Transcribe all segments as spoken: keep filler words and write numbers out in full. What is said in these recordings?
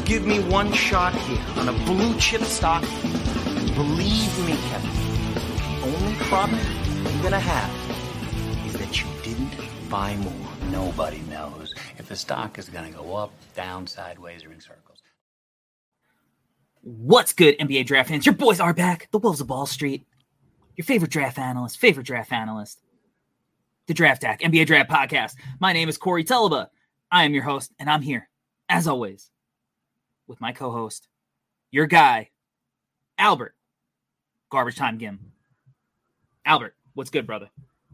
give me one shot here on a blue chip stock, believe me, Kevin, the only problem you're gonna have is that you didn't buy more. Nobody knows if the stock is going to go up, down, sideways, or in circles. What's good, N B A draft fans? Your boys are back. The Wolves of Wall Street. Your favorite draft analyst, favorite draft analyst. The Draft Deck, N B A Draft Podcast. My name is Corey Tulaba. I am your host, and I'm here, as always, with my co-host, your guy, Albert, Garbage Time Gim. Albert, what's good, brother?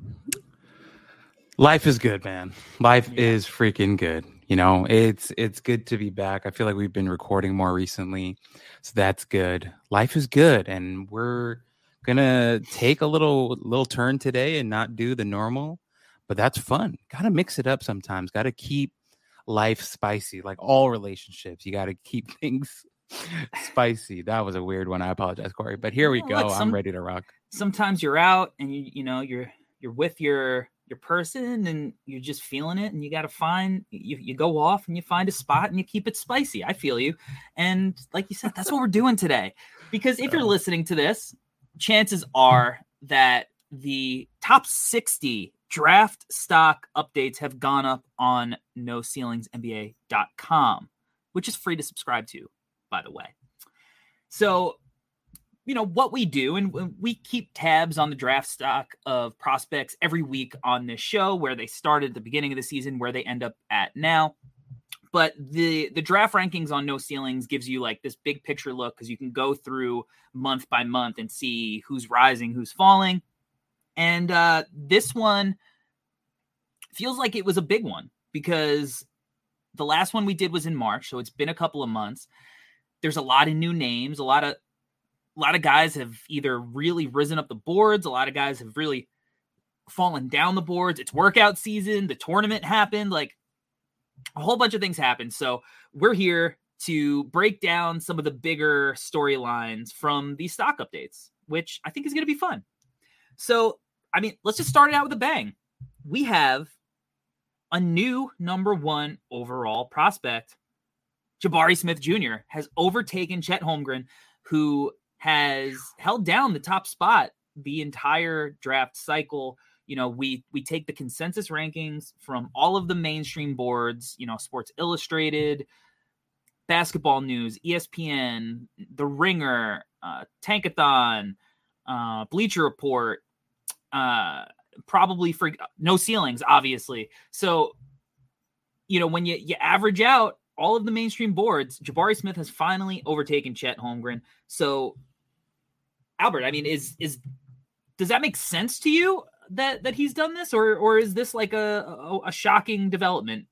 Life is good, man. Life Yeah. is freaking good. You know, it's it's good to be back. I feel like we've been recording more recently, so that's good. Life is good, and we're gonna take a little little turn today and not do the normal, but that's fun. Got to mix it up sometimes. Got to keep life spicy, like all relationships. You got to keep things spicy. That was a weird one. I apologize, Corey, but here we Well, go. look, some- I'm ready to rock. Sometimes you're out, and you you know you're you're with your your person, and you're just feeling it, and you got to find you you go off and you find a spot and you keep it spicy. I feel you, and like you said, that's what we're doing today. Because if you're listening to this, chances are that the top sixty draft stock updates have gone up on no ceilings N B A dot com, which is free to subscribe to, by the way. So, you know, what we do, and we keep tabs on the draft stock of prospects every week on this show, where they started at the beginning of the season, where they end up at now. But the the draft rankings on No Ceilings gives you like this big picture look, because you can go through month by month and see who's rising, who's falling. And uh, this one feels like it was a big one, because the last one we did was in March, so it's been a couple of months. There's a lot of new names, a lot of A lot of guys have either really risen up the boards. A lot of guys have really fallen down the boards. It's workout season. The tournament happened. Like, a whole bunch of things happened. So we're here to break down some of the bigger storylines from these stock updates, which I think is going to be fun. So, I mean, let's just start it out with a bang. We have a new number one overall prospect. Jabari Smith Junior has overtaken Chet Holmgren, who has held down the top spot the entire draft cycle. You know, we we take the consensus rankings from all of the mainstream boards, you know, Sports Illustrated, Basketball News, E S P N, The Ringer, uh, Tankathon, uh, Bleacher Report, uh, probably for No Ceilings, obviously. So, you know, when you, you average out all of the mainstream boards, Jabari Smith has finally overtaken Chet Holmgren. So, Albert, I mean, is is does that make sense to you that that he's done this, or or is this like a a, a shocking development?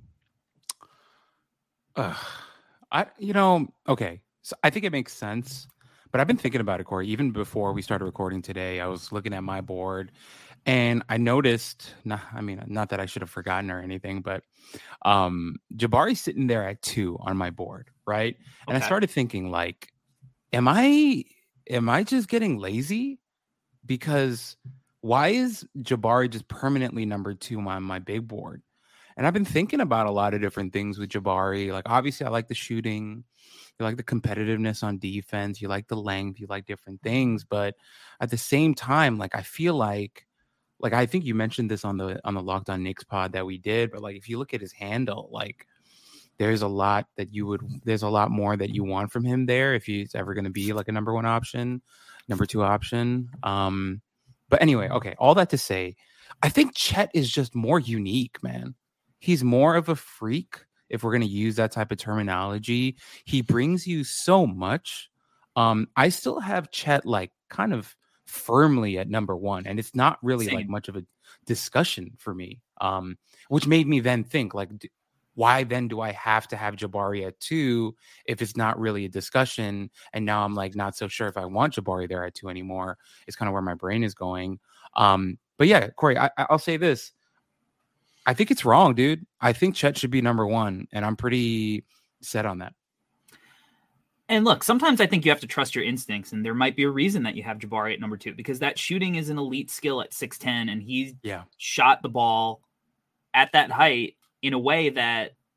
Uh, I you know okay, so I think it makes sense, but I've been thinking about it, Corey. Even before we started recording today, I was looking at my board, and I noticed. Not, I mean, not that I should have forgotten or anything, but um, Jabari's sitting there at two on my board, right? And Okay. I started thinking, like, am I am I just getting lazy? Because why is Jabari just permanently number two on my big board? And I've been thinking about a lot of different things with Jabari. Like, obviously, I like the shooting. You like the competitiveness on defense. You like the length. You like different things. But at the same time, like, I feel like, like, I think you mentioned this on the on the Locked On Knicks pod that we did. But, like, if you look at his handle, like, there's a lot that you would, there's a lot more that you want from him there if he's ever going to be like a number one option, number two option. Um, but anyway, okay, all that to say, I think Chet is just more unique, man. He's more of a freak, if we're going to use that type of terminology. He brings you so much. Um, I still have Chet like kind of firmly at number one, and it's not really Same. like much of a discussion for me, um, which made me then think like, d- why then do I have to have Jabari at two if it's not really a discussion? And now I'm like not so sure if I want Jabari there at two anymore. It's kind of where my brain is going. Um, but yeah, Corey, I, I'll say this. I think it's wrong, dude. I think Chet should be number one, and I'm pretty set on that. And look, sometimes I think you have to trust your instincts, and there might be a reason that you have Jabari at number two, because that shooting is an elite skill at six ten, and he Yeah. shot the ball at that height in a way that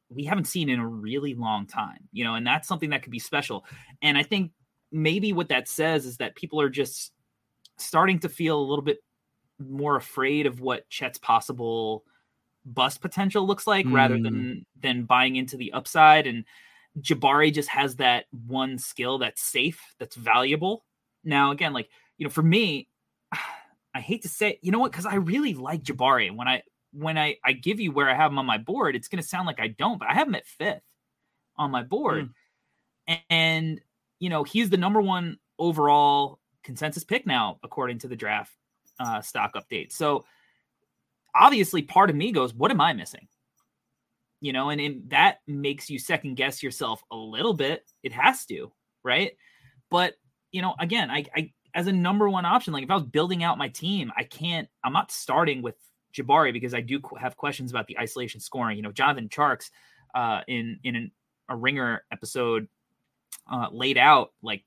we haven't seen in a really long time, you know, and that's something that could be special. And I think maybe what that says is that people are just starting to feel a little bit more afraid of what Chet's possible bust potential looks like, mm. rather than than buying into the upside. And Jabari just has that one skill that's safe, that's valuable. Now, again, like, you know, for me, I hate to say, you know what, because I really like Jabari. And when I when I, I give you where I have him on my board, it's going to sound like I don't, but I have him at fifth on my board. Mm. And, and, you know, he's the number one overall consensus pick now, according to the draft uh, stock update. So obviously part of me goes, what am I missing? You know, and, and that makes you second guess yourself a little bit. It has to, right? But, you know, again, I, I as a number one option, like if I was building out my team, I can't, I'm not starting with Jabari because I do have questions about the isolation scoring. You know, Jonathan Tjarks uh, in, in an, a Ringer episode uh, laid out like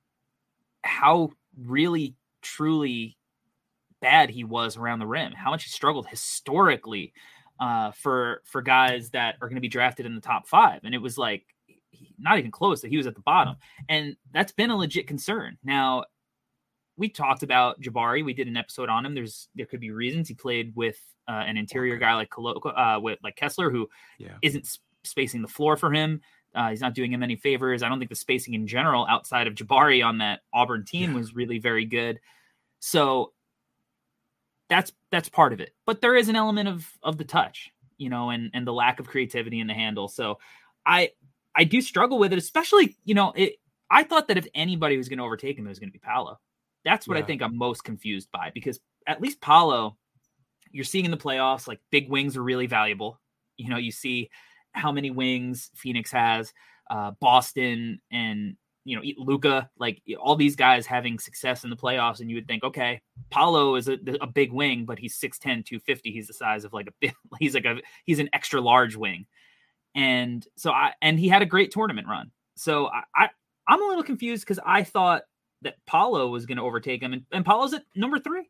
how really, truly bad he was around the rim, how much he struggled historically uh, for, for guys that are going to be drafted in the top five. And it was like, not even close that he was at the bottom. And that's been a legit concern. Now, we talked about Jabari. We did an episode on him. There's, there could be reasons he played with uh, an interior guy like uh, with like Kessler, who yeah. isn't sp- spacing the floor for him. Uh, he's not doing him any favors. I don't think the spacing in general outside of Jabari on that Auburn team yeah. was really very good. So that's, that's part of it, but there is an element of, of the touch, you know, and, and the lack of creativity in the handle. So I, I do struggle with it, especially, you know, it, I thought that if anybody was going to overtake him, it was going to be Paolo. That's what yeah. I think I'm most confused by, because at least Paolo, you're seeing in the playoffs, like big wings are really valuable. You know, you see how many wings Phoenix has, uh, Boston and, you know, Luka, like all these guys having success in the playoffs. And you would think, okay, Paolo is a, a big wing, but he's six ten, two fifty. He's the size of like a big, he's like a, he's an extra large wing. And so I, and he had a great tournament run. So I, I I'm a little confused because I thought that Paolo was going to overtake him, and, and Paolo's at number three.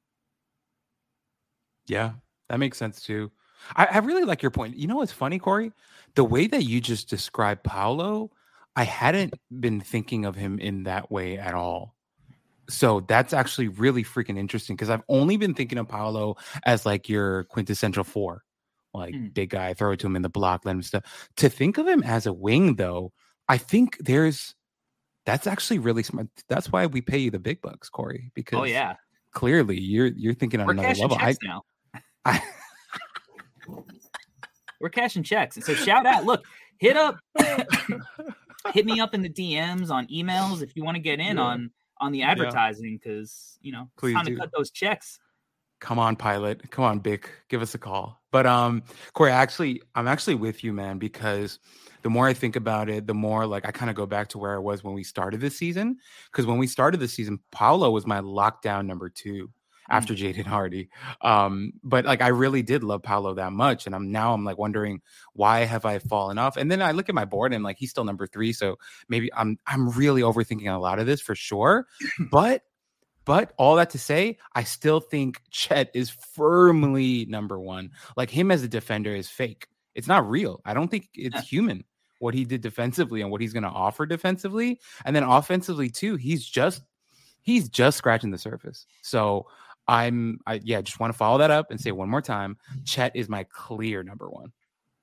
Yeah, that makes sense too. I, I really like your point. You know what's funny, Corey? The way that you just described Paolo, I hadn't been thinking of him in that way at all. So that's actually really freaking interesting, because I've only been thinking of Paolo as like your quintessential four, like mm. big guy, throw it to him in the block, let him stuff. To think of him as a wing, though, I think there's that's actually really smart. That's why we pay you the big bucks, Corey, because oh yeah, clearly you're you're thinking on We're another level. I, now. I, We're cashing checks. And so shout out, look, hit up, hit me up in the D Ms on emails if you want to get in yeah. on, on the advertising, because, you know, it's Please time do. to cut those checks. Come on, pilot. Come on, Bick. Give us a call. But um, Corey, actually, I'm actually with you, man, because the more I think about it, the more like I kind of go back to where I was when we started this season. Because when we started the season, Paolo was my lockdown number two after Jaden Hardy. Um, but like I really did love Paolo that much. And I'm now I'm like wondering, why have I fallen off? And then I look at my board and like he's still number three. So maybe I'm I'm really overthinking a lot of this for sure. But But all that to say, I still think Chet is firmly number one. Like him as a defender is fake. It's not real. I don't think it's yeah. human what he did defensively and what he's going to offer defensively. And then offensively too, he's just he's just scratching the surface. So I'm I yeah, just want to follow that up and say one more time, Chet is my clear number one.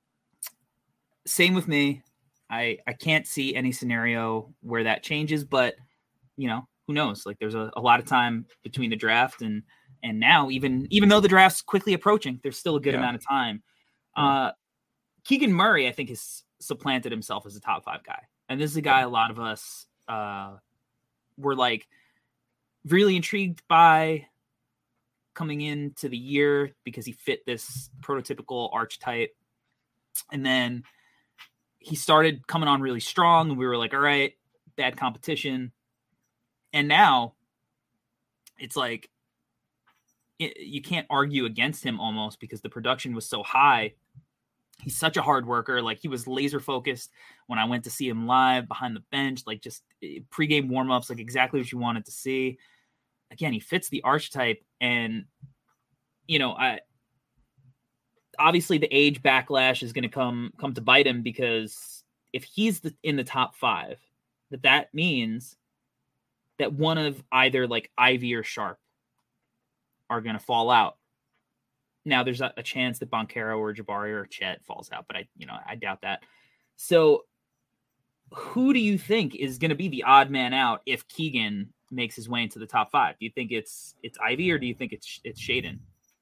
Same with me. I I can't see any scenario where that changes, but you know, who knows? Like there's a, a lot of time between the draft and and now, even even though the draft's quickly approaching, there's still a good yeah. amount of time. Uh, Keegan Murray, I think, has supplanted himself as a top five guy. And this is a guy a lot of us uh, were like really intrigued by coming into the year because he fit this prototypical archetype. And then he started coming on really strong and we were like, all right, bad competition. And now it's like it, you can't argue against him almost because the production was so high. He's such a hard worker. Like he was laser focused when I went to see him live behind the bench, like just pregame warmups, like exactly what you wanted to see. Again, he fits the archetype. And, you know, I, obviously the age backlash is going to come come to bite him, because if he's the, in the top five, that that means that one of either like Ivy or Sharp are going to fall out. Now there's a, a chance that Banchero or Jabari or Chet falls out, but I, you know, I doubt that. So who do you think is going to be the odd man out if Keegan makes his way into the top five? Do you think it's it's Ivy, or do you think it's it's Shaedon?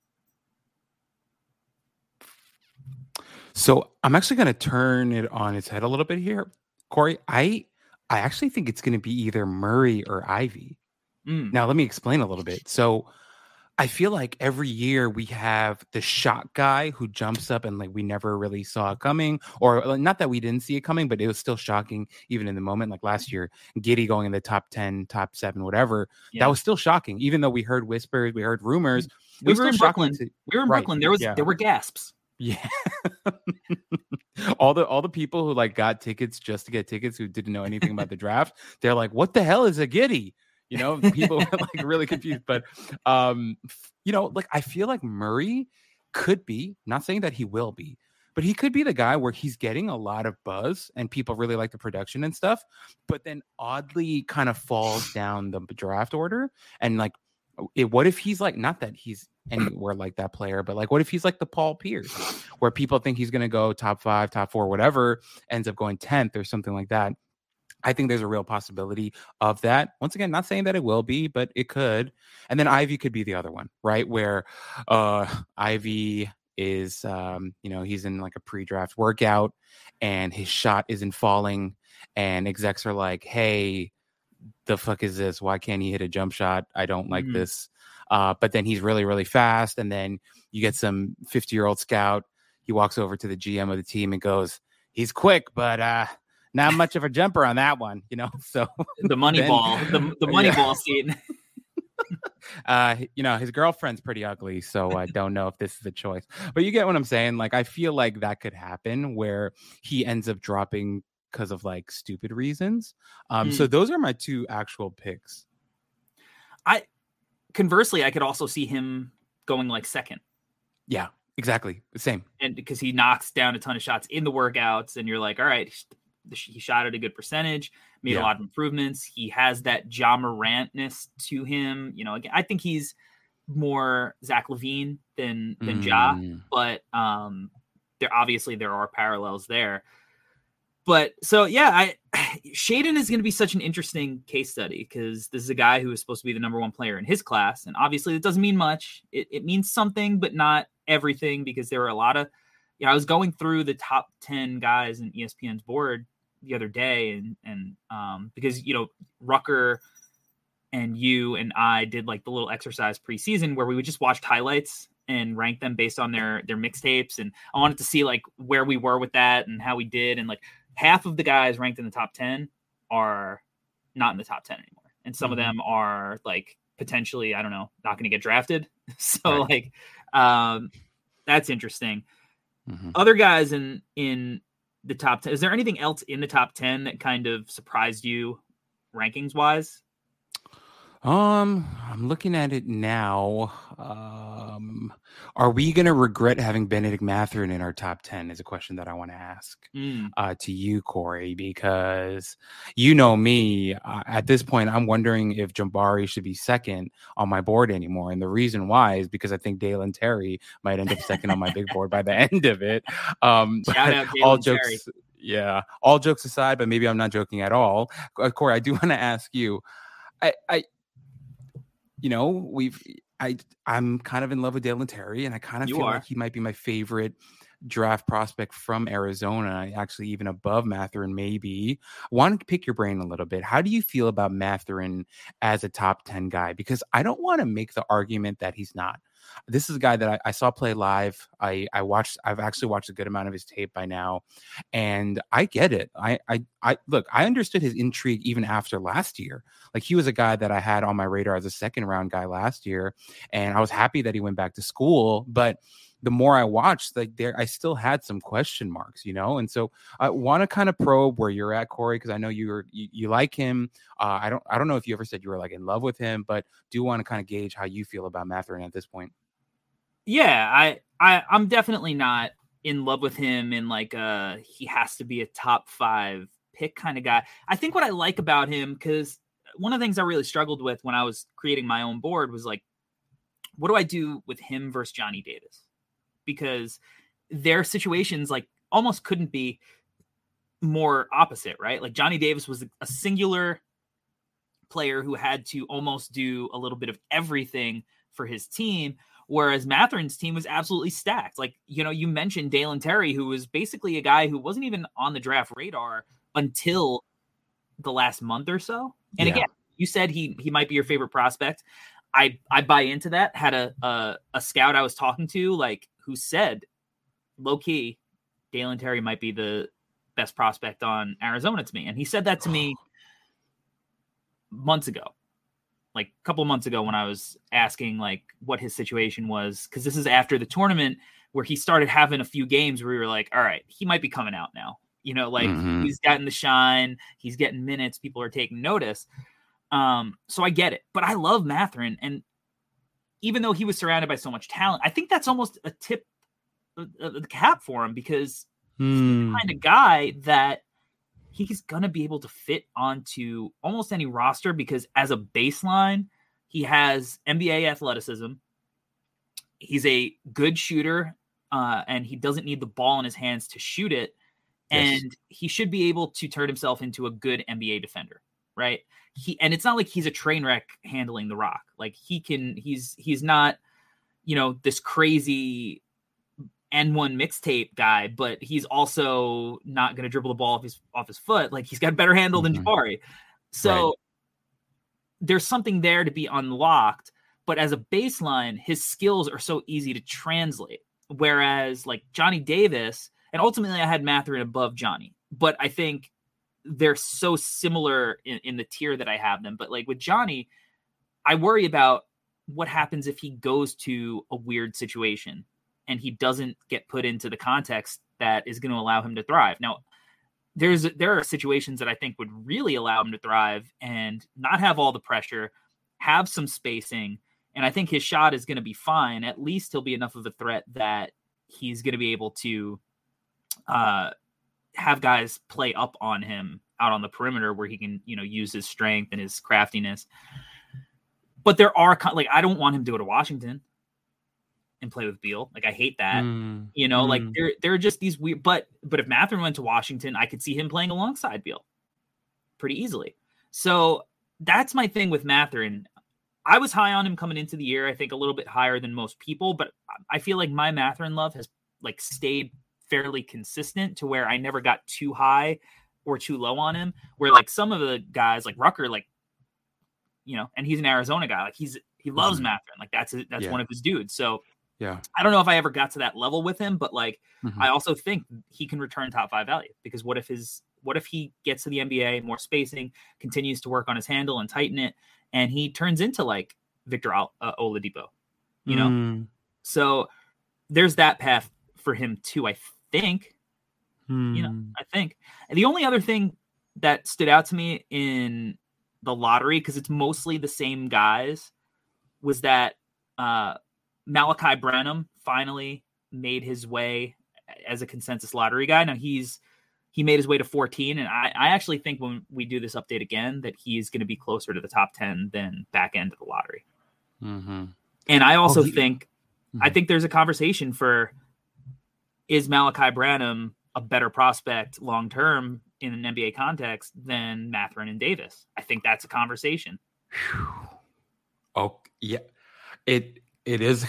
So I'm actually going to turn it on its head a little bit here, Corey. I I actually think it's going to be either Murray or Ivy. Mm. Now let me explain a little bit. So I feel like every year we have the shot guy who jumps up and like we never really saw it coming, or not that we didn't see it coming, but it was still shocking even in the moment. Like last year, Giddey going in the top ten, top seven, whatever. Yeah. That was still shocking, even though we heard whispers, we heard rumors. We It was were in still shocking Brooklyn. to- We were in Right, Brooklyn. There was yeah. there were gasps. Yeah. all the all the people who like got tickets just to get tickets who didn't know anything about the draft, they're like, what the hell is a Giddey? You know, people were like really confused. But um, you know, like I feel like Murray could be, not saying that he will be, but he could be the guy where he's getting a lot of buzz and people really like the production and stuff, but then oddly kind of falls down the draft order. And like, it, what if he's like, not that he's anywhere like that player, but like, what if he's like the Paul Pierce, where people think he's going to go top five, top four, whatever, ends up going tenth or something like that. I think there's a real possibility of that. Once again, not saying that it will be, but it could. And then Ivy could be the other one, right? Where uh, Ivy is, um, you know, he's in like a pre-draft workout and his shot isn't falling. And execs are like, hey, the fuck is this? Why can't he hit a jump shot? I don't like Mhm. this. Uh, but then he's really, really fast. And then you get some fifty-year-old scout. He walks over to the G M of the team and goes, he's quick, but uh, not much of a jumper on that one, you know? So The money Then- ball, the, the money Yeah. ball scene. uh, you know, his girlfriend's pretty ugly, so I don't know if this is a choice. But you get what I'm saying? Like, I feel like that could happen where he ends up dropping because of like stupid reasons. Um, Hmm. So those are my two actual picks. I conversely, I could also see him going like second, Yeah, exactly. The same. and because he knocks down a ton of shots in the workouts, and you're like, all right, he shot at a good percentage, made Yeah. a lot of improvements. He has that Ja Morantness to him. You know, again, I think he's more Zach LaVine than than Ja, Mm. but um, there obviously there are parallels there. But so yeah, I Shaedon is going to be such an interesting case study, because this is a guy who is supposed to be the number one player in his class, and obviously it doesn't mean much. It, it means something, but not everything, because there were a lot of. Yeah, I was going through the top ten guys in E S P N's board the other day, and and um, because you know Rucker and you and I did like the little exercise preseason where we would just watch highlights and rank them based on their their mixtapes, and I wanted to see like where we were with that and how we did, and like half of the guys ranked in the top ten are not in the top ten anymore, and some Mhm. of them are like potentially, I don't know, not going to get drafted. So Right. like um, that's interesting. Mhm. Other guys in in the top ten, is there anything else in the top ten that kind of surprised you rankings wise? Um, I'm looking at it now. Um, are we gonna regret having Benedict Mathurin in our top ten? Is a question that I want to ask Mm, uh, to you, Corey, because you know me. Uh, at this point, I'm wondering if Jabari should be second on my board anymore, and the reason why is because I think Dalen Terry might end up second on my big board by the end of it. Um, Shout but out all Dalen jokes, Terry. yeah, all jokes aside, but maybe I'm not joking at all. Uh, Corey, I do want to ask you. I, I you know, we've I I'm kind of in love with Dalen Terry, and I kind of You feel are. like he might be my favorite draft prospect from Arizona, actually even above Mathurin, maybe. I want to pick your brain a little bit. How do you feel about Mathurin as a top ten guy? Because I don't want to make the argument that he's not. This is a guy that I, I saw play live. I, I watched, I've actually watched a good amount of his tape by now. And I get it. I, I, I look, I understood his intrigue even after last year. Like, he was a guy that I had on my radar as a second round guy last year. And I was happy that he went back to school. But the more I watched, like, there, I still had some question marks, you know? And so I want to kind of probe where you're at, Corey, because I know you're, you, you like him. Uh, I don't, I don't know if you ever said you were like in love with him, but do want to kind of gauge how you feel about Mathurin at this point. Yeah, I, I, I'm definitely not in love with him in like uh he has to be a top five pick kind of guy. I think what I like about him, because one of the things I really struggled with when I was creating my own board was like, what do I do with him versus Johnny Davis? Because their situations like almost couldn't be more opposite, right? Like Johnny Davis was a singular player who had to almost do a little bit of everything for his team, whereas Mathurin's team was absolutely stacked. Like, you know, you mentioned Dalen Terry, who was basically a guy who wasn't even on the draft radar until the last month or so. And yeah. again, you said he he might be your favorite prospect. I I buy into that. Had a a, a scout I was talking to, like, who said, low key, Dalen Terry might be the best prospect on Arizona to me. And he said that to me months ago, like a couple of months ago, when I was asking like what his situation was, because this is after the tournament where he started having a few games where we were like, all right, he might be coming out now. You know, like mm-hmm. he's gotten the shine, he's getting minutes, people are taking notice. Um, so I get it, but I love Mathurin, and even though he was surrounded by so much talent, I think that's almost a tip of the cap for him, because mm. he's the kind of guy that he's going to be able to fit onto almost any roster, because as a baseline, he has N B A athleticism. He's a good shooter, uh, and he doesn't need the ball in his hands to shoot it. Yes. And he should be able to turn himself into a good N B A defender, right? He, and it's not like he's a train wreck handling the rock. Like he can, he's, he's not, you know, this crazy N one mixtape guy, but he's also not going to dribble the ball off his off his foot. Like he's got a better handle mm-hmm. than Jabari. So right. there's something there to be unlocked, but as a baseline, his skills are so easy to translate. Whereas like Johnny Davis, and ultimately I had Mathurin above Johnny, but I think they're so similar in, in the tier that I have them. But like with Johnny, I worry about what happens if he goes to a weird situation and he doesn't get put into the context that is going to allow him to thrive. Now, there's there are situations that I think would really allow him to thrive and not have all the pressure, have some spacing, and I think his shot is going to be fine. At least he'll be enough of a threat that he's going to be able to uh, have guys play up on him out on the perimeter where he can, you know, use his strength and his craftiness. But there are, like, I don't want him to go to Washington and play with Beal. Like, I hate that. Mm, you know, mm. like there, there are just these weird, but, but if Mathurin went to Washington, I could see him playing alongside Beal pretty easily. So that's my thing with Mathurin. I was high on him coming into the year. I think a little bit higher than most people, but I feel like my Mathurin love has like stayed fairly consistent to where I never got too high or too low on him, where like some of the guys like Rucker, like, you know, and he's an Arizona guy. Like he's, he loves mm. Mathurin. Like that's, a, that's yeah. one of his dudes. So yeah, I don't know if I ever got to that level with him, but like, mm-hmm. I also think he can return top five value, because what if his, what if he gets to the N B A, more spacing, continues to work on his handle and tighten it, and he turns into like Victor uh, Oladipo, you know? Mm. So there's that path for him too, I think. Mm. You know, I think. And the only other thing that stood out to me in the lottery, because it's mostly the same guys, was that uh, Malachi Branham finally made his way as a consensus lottery guy. Now he's he made his way to fourteen, and I, I actually think when we do this update again that he's going to be closer to the top ten than back end of the lottery. Mm-hmm. And I also oh, he, think mm-hmm. I think there's a conversation for, is Malachi Branham a better prospect long term in an N B A context than Mathurin and Davis? I think that's a conversation. Oh yeah, it it is.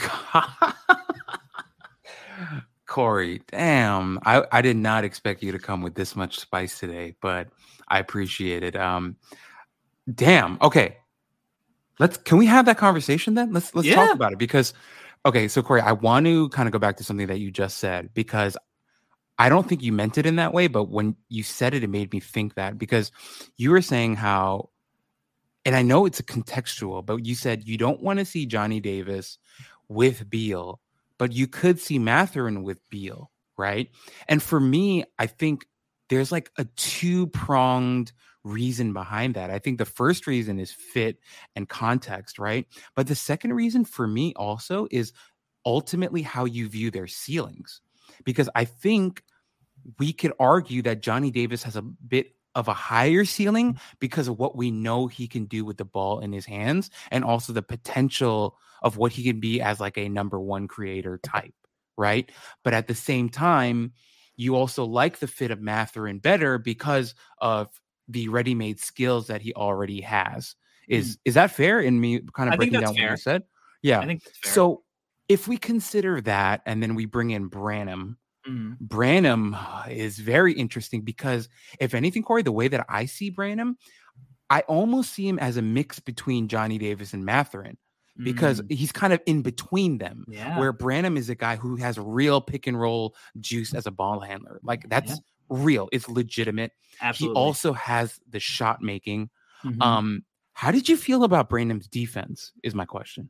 Corey, damn, I, I did not expect you to come with this much spice today, but I appreciate it. Um, damn. Okay, let's. Can we have that conversation then? Let's let's yeah. talk about it, because okay, so Corey, I want to kind of go back to something that you just said, because I don't think you meant it in that way, but when you said it, it made me think that, because you were saying how, and I know it's a contextual, but you said you don't want to see Johnny Davis with Beal, but you could see Mathurin with Beal, right? And for me, I think there's like a two-pronged reason behind that. I think the first reason is fit and context, right? But the second reason for me also is ultimately how you view their ceilings. Because I think we could argue that Johnny Davis has a bit of a higher ceiling because of what we know he can do with the ball in his hands, and also the potential of what he can be as like a number one creator type, right? But at the same time, you also like the fit of Mathurin better because of the ready-made skills that he already has. Is mm. is that fair in me kind of I breaking down fair. what you said? Yeah. I think that's fair. So if we consider that, and then we bring in Branham, mm. Branham is very interesting because if anything, Corey, the way that I see Branham, I almost see him as a mix between Johnny Davis and Mathurin, because mm. he's kind of in between them, yeah. where Branham is a guy who has real pick and roll juice as a ball handler. Like that's yeah. real. It's legitimate. Absolutely. He also has the shot making. Mm-hmm. Um, how did you feel about Branham's defense is my question.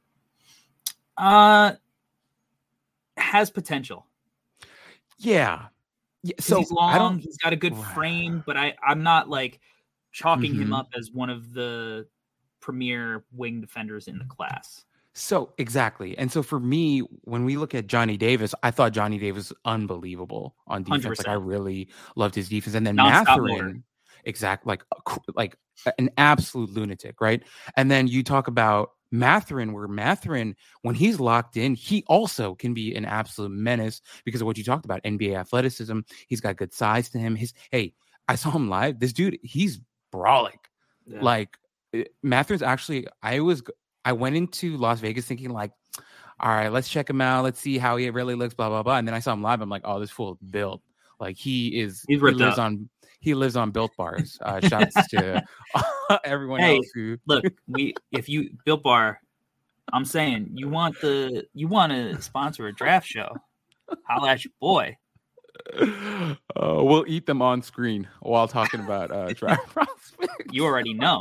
Uh, has potential. Yeah. yeah. So he's long, I don't, he's got a good frame, but I, I'm not like chalking mm-hmm. him up as one of the premier wing defenders in the class. So exactly. And so for me, when we look at Johnny Davis, I thought Johnny Davis was unbelievable on defense. one hundred percent. Like I really loved his defense. And then Non-stop Mathurin, motor. exactly, like like an absolute lunatic, right? And then you talk about Mathurin, where Mathurin, when he's locked in, he also can be an absolute menace because of what you talked about, N B A athleticism. He's got good size to him. His hey, I saw him live. This dude, he's brawling. Yeah. Like Mathurin's actually, I was, I went into Las Vegas thinking like, all right, let's check him out. Let's see how he really looks, blah, blah, blah. And then I saw him live. I'm like, oh, this fool is built. Like he is, he's he lives up. on, he lives on Built Bars. Uh, shouts to everyone hey, else who look, we, if you Built Bar, I'm saying you want the, you want to sponsor a draft show. Holla at your boy. Uh, we'll eat them on screen while talking about uh, draft prospects. You already know.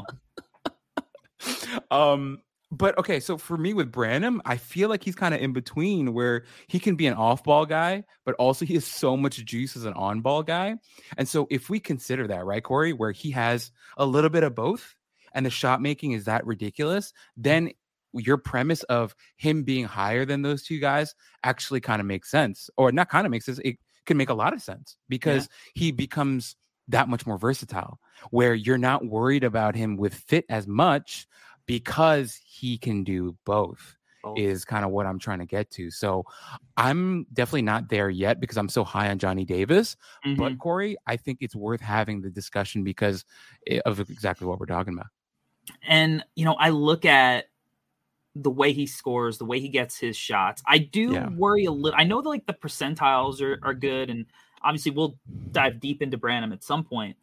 Um, but okay, so for me with Branham, I feel like he's kind of in between where he can be an off-ball guy, but also he has so much juice as an on-ball guy. And so if we consider that, right, Corey, where he has a little bit of both and the shot making is that ridiculous, then your premise of him being higher than those two guys actually kind of makes sense. Or not kind of makes sense, it can make a lot of sense because yeah. he becomes that much more versatile, where you're not worried about him with fit as much because he can do both, both. Is kind of what I'm trying to get to. So I'm definitely not there yet because I'm so high on Johnny Davis. Mm-hmm. But Corey, I think it's worth having the discussion because of exactly what we're talking about. And, you know, I look at the way he scores, the way he gets his shots. I do yeah. worry a little. I know that like the percentiles are, are good. And obviously we'll dive deep into Branham at some point.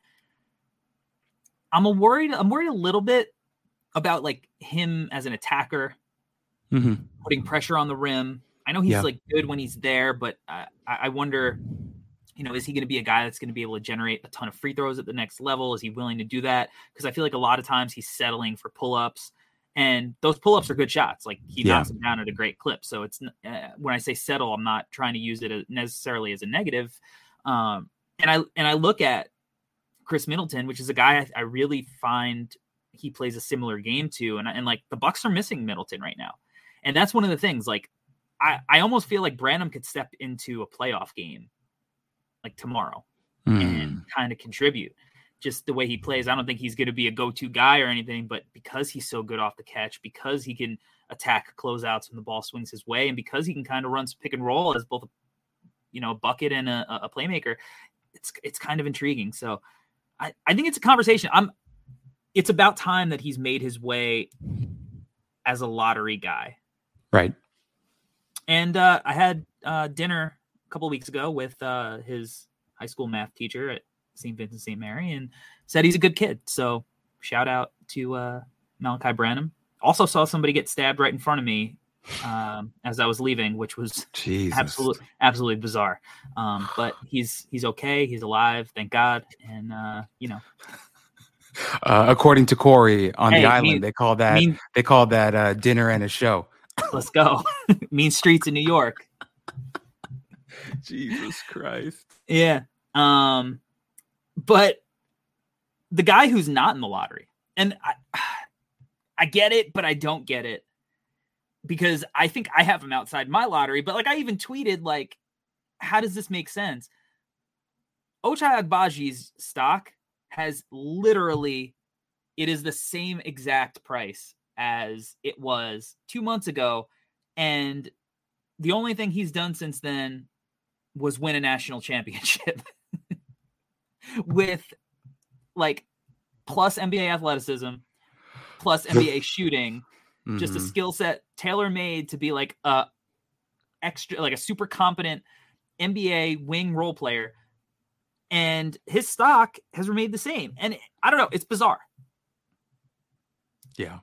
I'm a worried. I'm worried a little bit about like him as an attacker, mm-hmm. putting pressure on the rim. I know he's yeah. like good when he's there, but uh, I wonder, you know, is he going to be a guy that's going to be able to generate a ton of free throws at the next level? Is he willing to do that? Because I feel like a lot of times he's settling for pull-ups, and those pull-ups are good shots. Like he yeah. knocks them down at a great clip. So it's uh, when I say settle, I'm not trying to use it as necessarily as a negative. Um, and I and I look at Chris Middleton, which is a guy I, I really find he plays a similar game to, and and like the Bucks are missing Middleton right now, and that's one of the things. Like I I almost feel like Branham could step into a playoff game like tomorrow mm. and kind of contribute. Just the way he plays, I don't think he's going to be a go-to guy or anything, but because he's so good off the catch, because he can attack closeouts when the ball swings his way, and because he can kind of run some pick and roll as both, a, you know, a bucket and a, a playmaker, it's it's kind of intriguing. So I, I think it's a conversation. I'm. It's about time that he's made his way as a lottery guy. Right. And uh, I had uh, dinner a couple of weeks ago with uh, his high school math teacher at Saint Vincent Saint Mary, and said he's a good kid. So shout out to uh, Malachi Branham. Also saw somebody get stabbed right in front of me um, as I was leaving, which was absolutely, absolutely bizarre. Um, but he's, he's okay. He's alive. Thank God. And uh, you know, uh, according to Corey on hey, the island, mean, they call that, mean, they call that uh, dinner and a show. Let's go. Mean streets in New York. Jesus Christ. Yeah. Um, but the guy who's not in the lottery, and I, I get it, but I don't get it. because I think I have him outside my lottery. But like I even tweeted, like, how does this make sense? Ochai Agbaji's stock has literally, it is the same exact price as it was two months ago. And the only thing he's done since then was win a national championship with like plus N B A athleticism, plus N B A shooting, mm-hmm. just a skill set tailor-made to be like a extra, like a super competent N B A wing role player. And his stock has remained the same. And I don't know, it's bizarre. Yeah.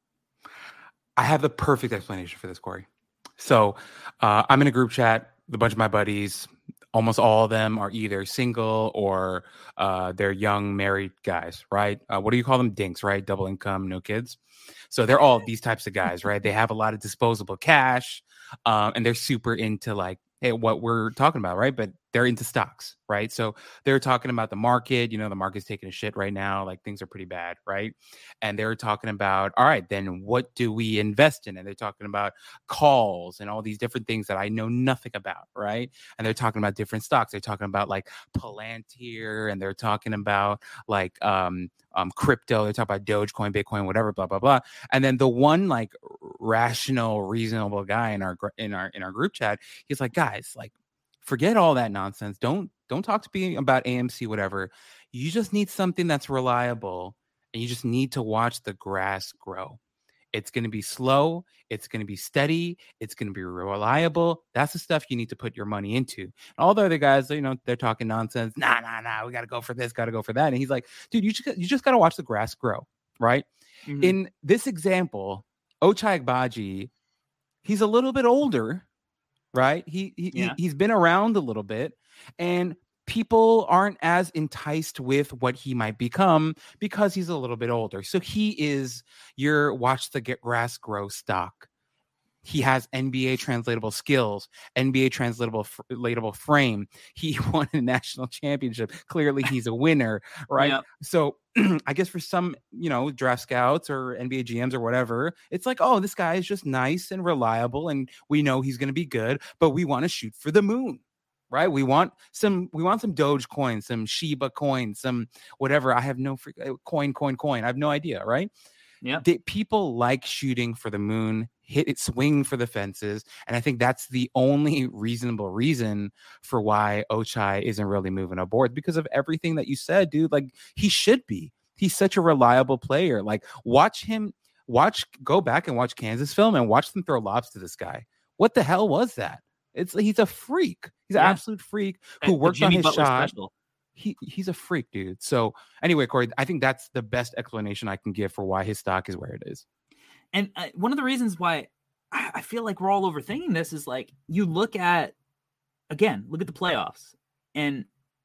I have the perfect explanation for this, Corey. So uh, I'm in a group chat with a bunch of my buddies. Almost all of them are either single or uh, they're young married guys, right? Uh, what do you call them? Dinks, right? Double income, no kids. So they're all these types of guys, right? They have a lot of disposable cash um, and they're super into like, hey, what we're talking about, right? But they're into stocks, right? So they're talking about the market. You know, the market's taking a shit right now. Like things are pretty bad, right? And they're talking about, all right, then what do we invest in? And they're talking about calls and all these different things that I know nothing about, right? And they're talking about different stocks. They're talking about like Palantir, and they're talking about like um, um, crypto. They're talking about Dogecoin, Bitcoin, whatever, blah blah blah. And then the one like rational, reasonable guy in our in our in our group chat, he's like, guys, like, forget all that nonsense. Don't don't talk to me about A M C, whatever. You just need something that's reliable, and you just need to watch the grass grow. It's going to be slow. It's going to be steady. It's going to be reliable. That's the stuff you need to put your money into. And all the other guys, you know, they're talking nonsense. Nah, nah, nah. We got to go for this. Got to go for that. And he's like, dude, you just, you just got to watch the grass grow, right? Mm-hmm. In this example, Ochai Agbaji, he's a little bit older. Right. He, he, yeah. he he's been around a little bit, and people aren't as enticed with what he might become because he's a little bit older. So he is your watch the get grass grow stock. He has N B A translatable skills, N B A translatable relatable frame. He won a national championship. Clearly, he's a winner, right? Yeah. So I guess for some, you know, draft scouts or N B A G Ms or whatever, it's like, oh, this guy is just nice and reliable, and we know he's going to be good, but we want to shoot for the moon, right? We want some, we want some Dogecoin, some Shiba coin, some whatever. I have no free coin, coin, coin. I have no idea, right? Yeah. People like shooting for the moon, hit it, swing for the fences. And I think that's the only reasonable reason for why Ochai isn't really moving aboard, because of everything that you said, dude. Like, he should be. He's such a reliable player. Like, watch him, watch, go back and watch Kansas film and watch them throw lobs to this guy. What the hell was that? It's he's a freak. He's yeah. an absolute freak who and worked on his Butler shot. Special. He he's a freak, dude. So anyway, Corey, I think that's the best explanation I can give for why his stock is where it is. And uh, one of the reasons why I, I feel like we're all overthinking this is like, you look at, again, look at the playoffs and,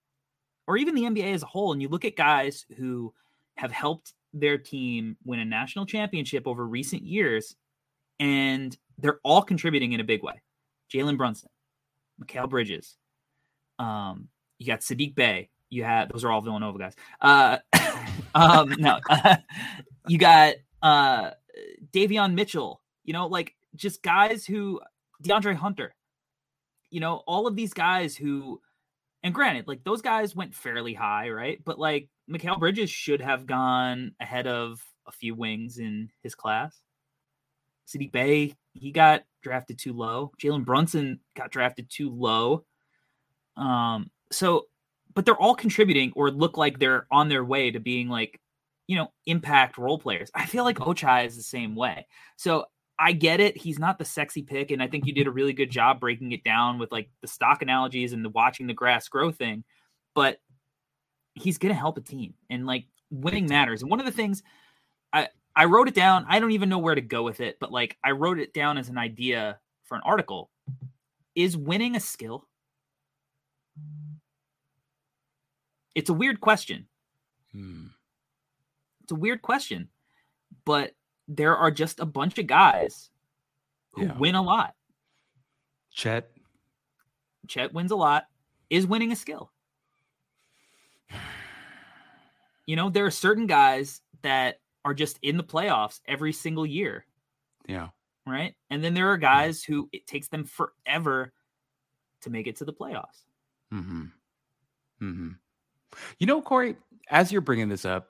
or even the N B A as a whole. And you look at guys who have helped their team win a national championship over recent years, and they're all contributing in a big way. Jalen Brunson, Mikal Bridges, um, you got Sadiq Bey. You had, those are all Villanova guys. Uh, um, no, uh, you got uh, Davion Mitchell, you know, like just guys who, DeAndre Hunter, you know, all of these guys who, and granted, like those guys went fairly high, right? But like Mikal Bridges should have gone ahead of a few wings in his class. Sadiq Bey, he got drafted too low. Jalen Brunson got drafted too low. Um, so, but they're all contributing or look like they're on their way to being like, you know, impact role players. I feel like Ochai is the same way. So I get it. He's not the sexy pick. And I think you did a really good job breaking it down with like the stock analogies and the watching the grass grow thing, but he's going to help a team, and like winning matters. And one of the things I, I wrote it down, I don't even know where to go with it, but like I wrote it down as an idea for an article. Is winning a skill? It's a weird question. Hmm. It's a weird question, but there are just a bunch of guys who yeah. win a lot. Chet. Chet wins a lot. Is winning a skill? You know, there are certain guys that are just in the playoffs every single year. Yeah. right? And then there are guys who it takes them forever to make it to the playoffs. Mm-hmm. Mm-hmm. You know, Corey, as you're bringing this up,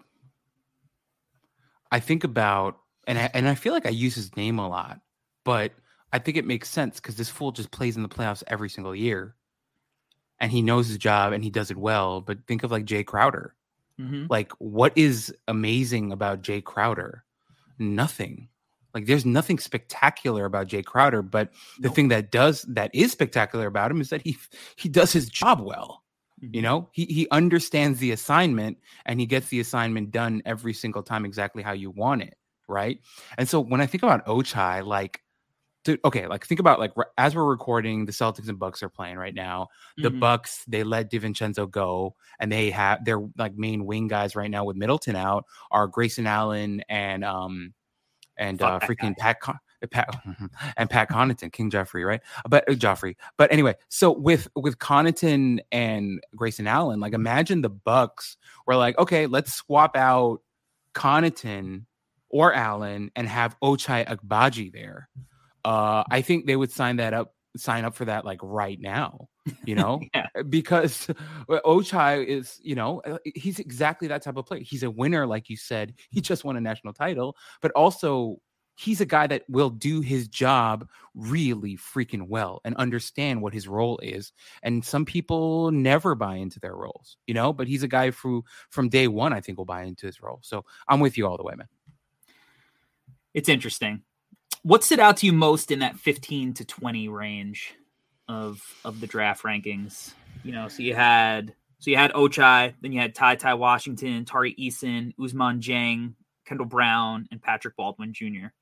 I think about, and I, and I feel like I use his name a lot, but I think it makes sense because this fool just plays in the playoffs every single year. And he knows his job and he does it well. But think of like Jay Crowder. Mm-hmm. Like, what is amazing about Jay Crowder? Nothing. Like, there's nothing spectacular about Jay Crowder. But the Nope. thing that does that is spectacular about him is that he he does his job well. Mm-hmm. You know, he he understands the assignment and he gets the assignment done every single time exactly how you want it. Right. And so when I think about Ochai, like, dude, okay, like think about like as we're recording, the Celtics and Bucks are playing right now. The Mhm. Bucks, they let DiVincenzo go, and they have their like main wing guys right now with Middleton out are Grayson Allen and um and Fuck uh that freaking guy. Pat, Con- Pat and Pat Connaughton, King Jeffrey, right? But uh, Joffrey. But anyway, so with with Connaughton and Grayson Allen, like imagine the Bucks were like, okay, let's swap out Connaughton or Allen and have Ochai Agbaji there. Uh, I think they would sign that up, sign up for that like right now, you know, Yeah. because Ochai is, you know, he's exactly that type of player. He's a winner, like you said. He just won a national title, but also he's a guy that will do his job really freaking well and understand what his role is. And some people never buy into their roles, you know, but he's a guy who from day one, I think will buy into his role. So I'm with you all the way, man. It's interesting. What stood out to you most in that fifteen to twenty range of of the draft rankings? You know, so you had so you had Ochai, then you had Ty Ty Washington, Tari Eason, Ousmane Dieng, Kendall Brown, and Patrick Baldwin Junior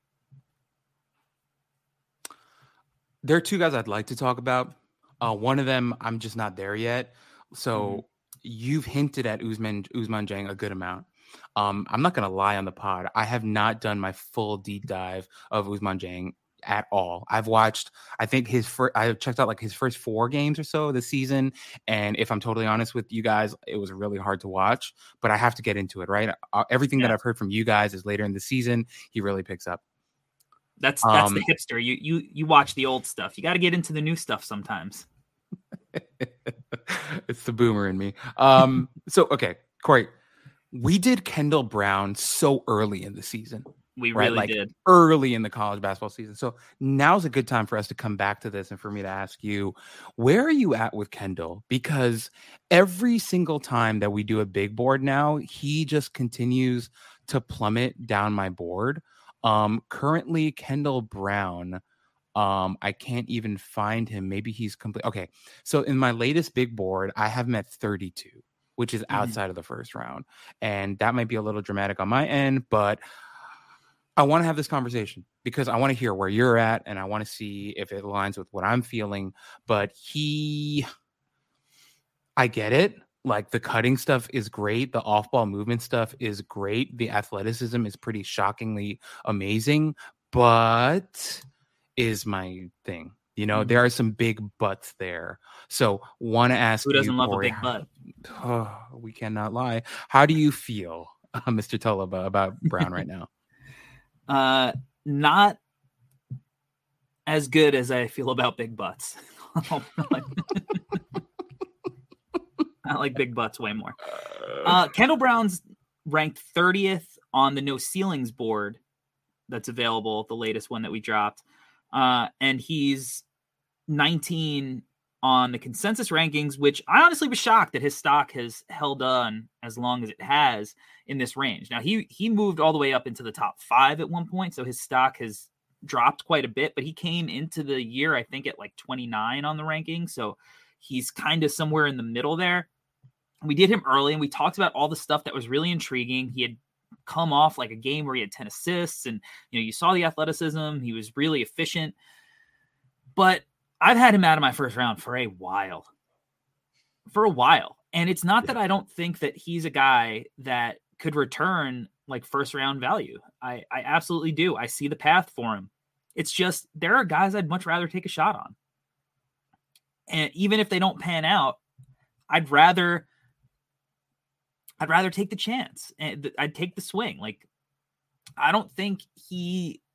There are two guys I'd like to talk about. Uh, one of them, I'm just not there yet. So mm-hmm. you've hinted at Ousmane Ousmane Dieng a good amount. Um, I'm not going to lie on the pod. I have not done my full deep dive of Ousmane Dieng at all. I've watched, I think his first, I've checked out like his first four games or so this season. And if I'm totally honest with you guys, it was really hard to watch, but I have to get into it, right? Uh, everything yeah. that I've heard from you guys is later in the season. He really picks up. That's, that's um, the hipster. You, you, you watch the old stuff. You got to get into the new stuff sometimes. It's the boomer in me. Um, so, okay, Corey, we did Kendall Brown so early in the season. We right? really like did. Early in the college basketball season. So now's a good time for us to come back to this and for me to ask you, where are you at with Kendall? Because every single time that we do a big board now, he just continues to plummet down my board. Um, currently, Kendall Brown, um, I can't even find him. Maybe he's complete. Okay, so in my latest big board, I have him at thirty-two, which is outside mm-hmm. of the first round. And that might be a little dramatic on my end, but I want to have this conversation because I want to hear where you're at and I want to see if it aligns with what I'm feeling. But he, I get it. Like the cutting stuff is great. The off-ball movement stuff is great. The athleticism is pretty shockingly amazing, but is my thing. You know, mm-hmm. there are some big butts there. So want to ask who doesn't you, love Corey, a big butt? Oh, we cannot lie. How do you feel, uh, Mister Tulaba, about Brown right now? Uh, not as good as I feel about big butts. I like big butts way more. Uh, Kendall Brown's ranked thirtieth on the no ceilings board that's available, the latest one that we dropped. Uh, and he's nineteen on the consensus rankings, which I honestly was shocked that his stock has held on as long as it has in this range. Now, he he moved all the way up into the top five at one point, so his stock has dropped quite a bit, but he came into the year, I think, at like twenty-nine on the ranking, so he's kind of somewhere in the middle there. We did him early, and we talked about all the stuff that was really intriguing. He had come off like a game where he had ten assists, and you know, you saw the athleticism. He was really efficient, but I've had him out of my first round for a while, for a while. And it's not yeah. that I don't think that he's a guy that could return like first round value. I, I absolutely do. I see the path for him. It's just, there are guys I'd much rather take a shot on. And even if they don't pan out, I'd rather, I'd rather take the chance and I'd take the swing. Like, I don't think he,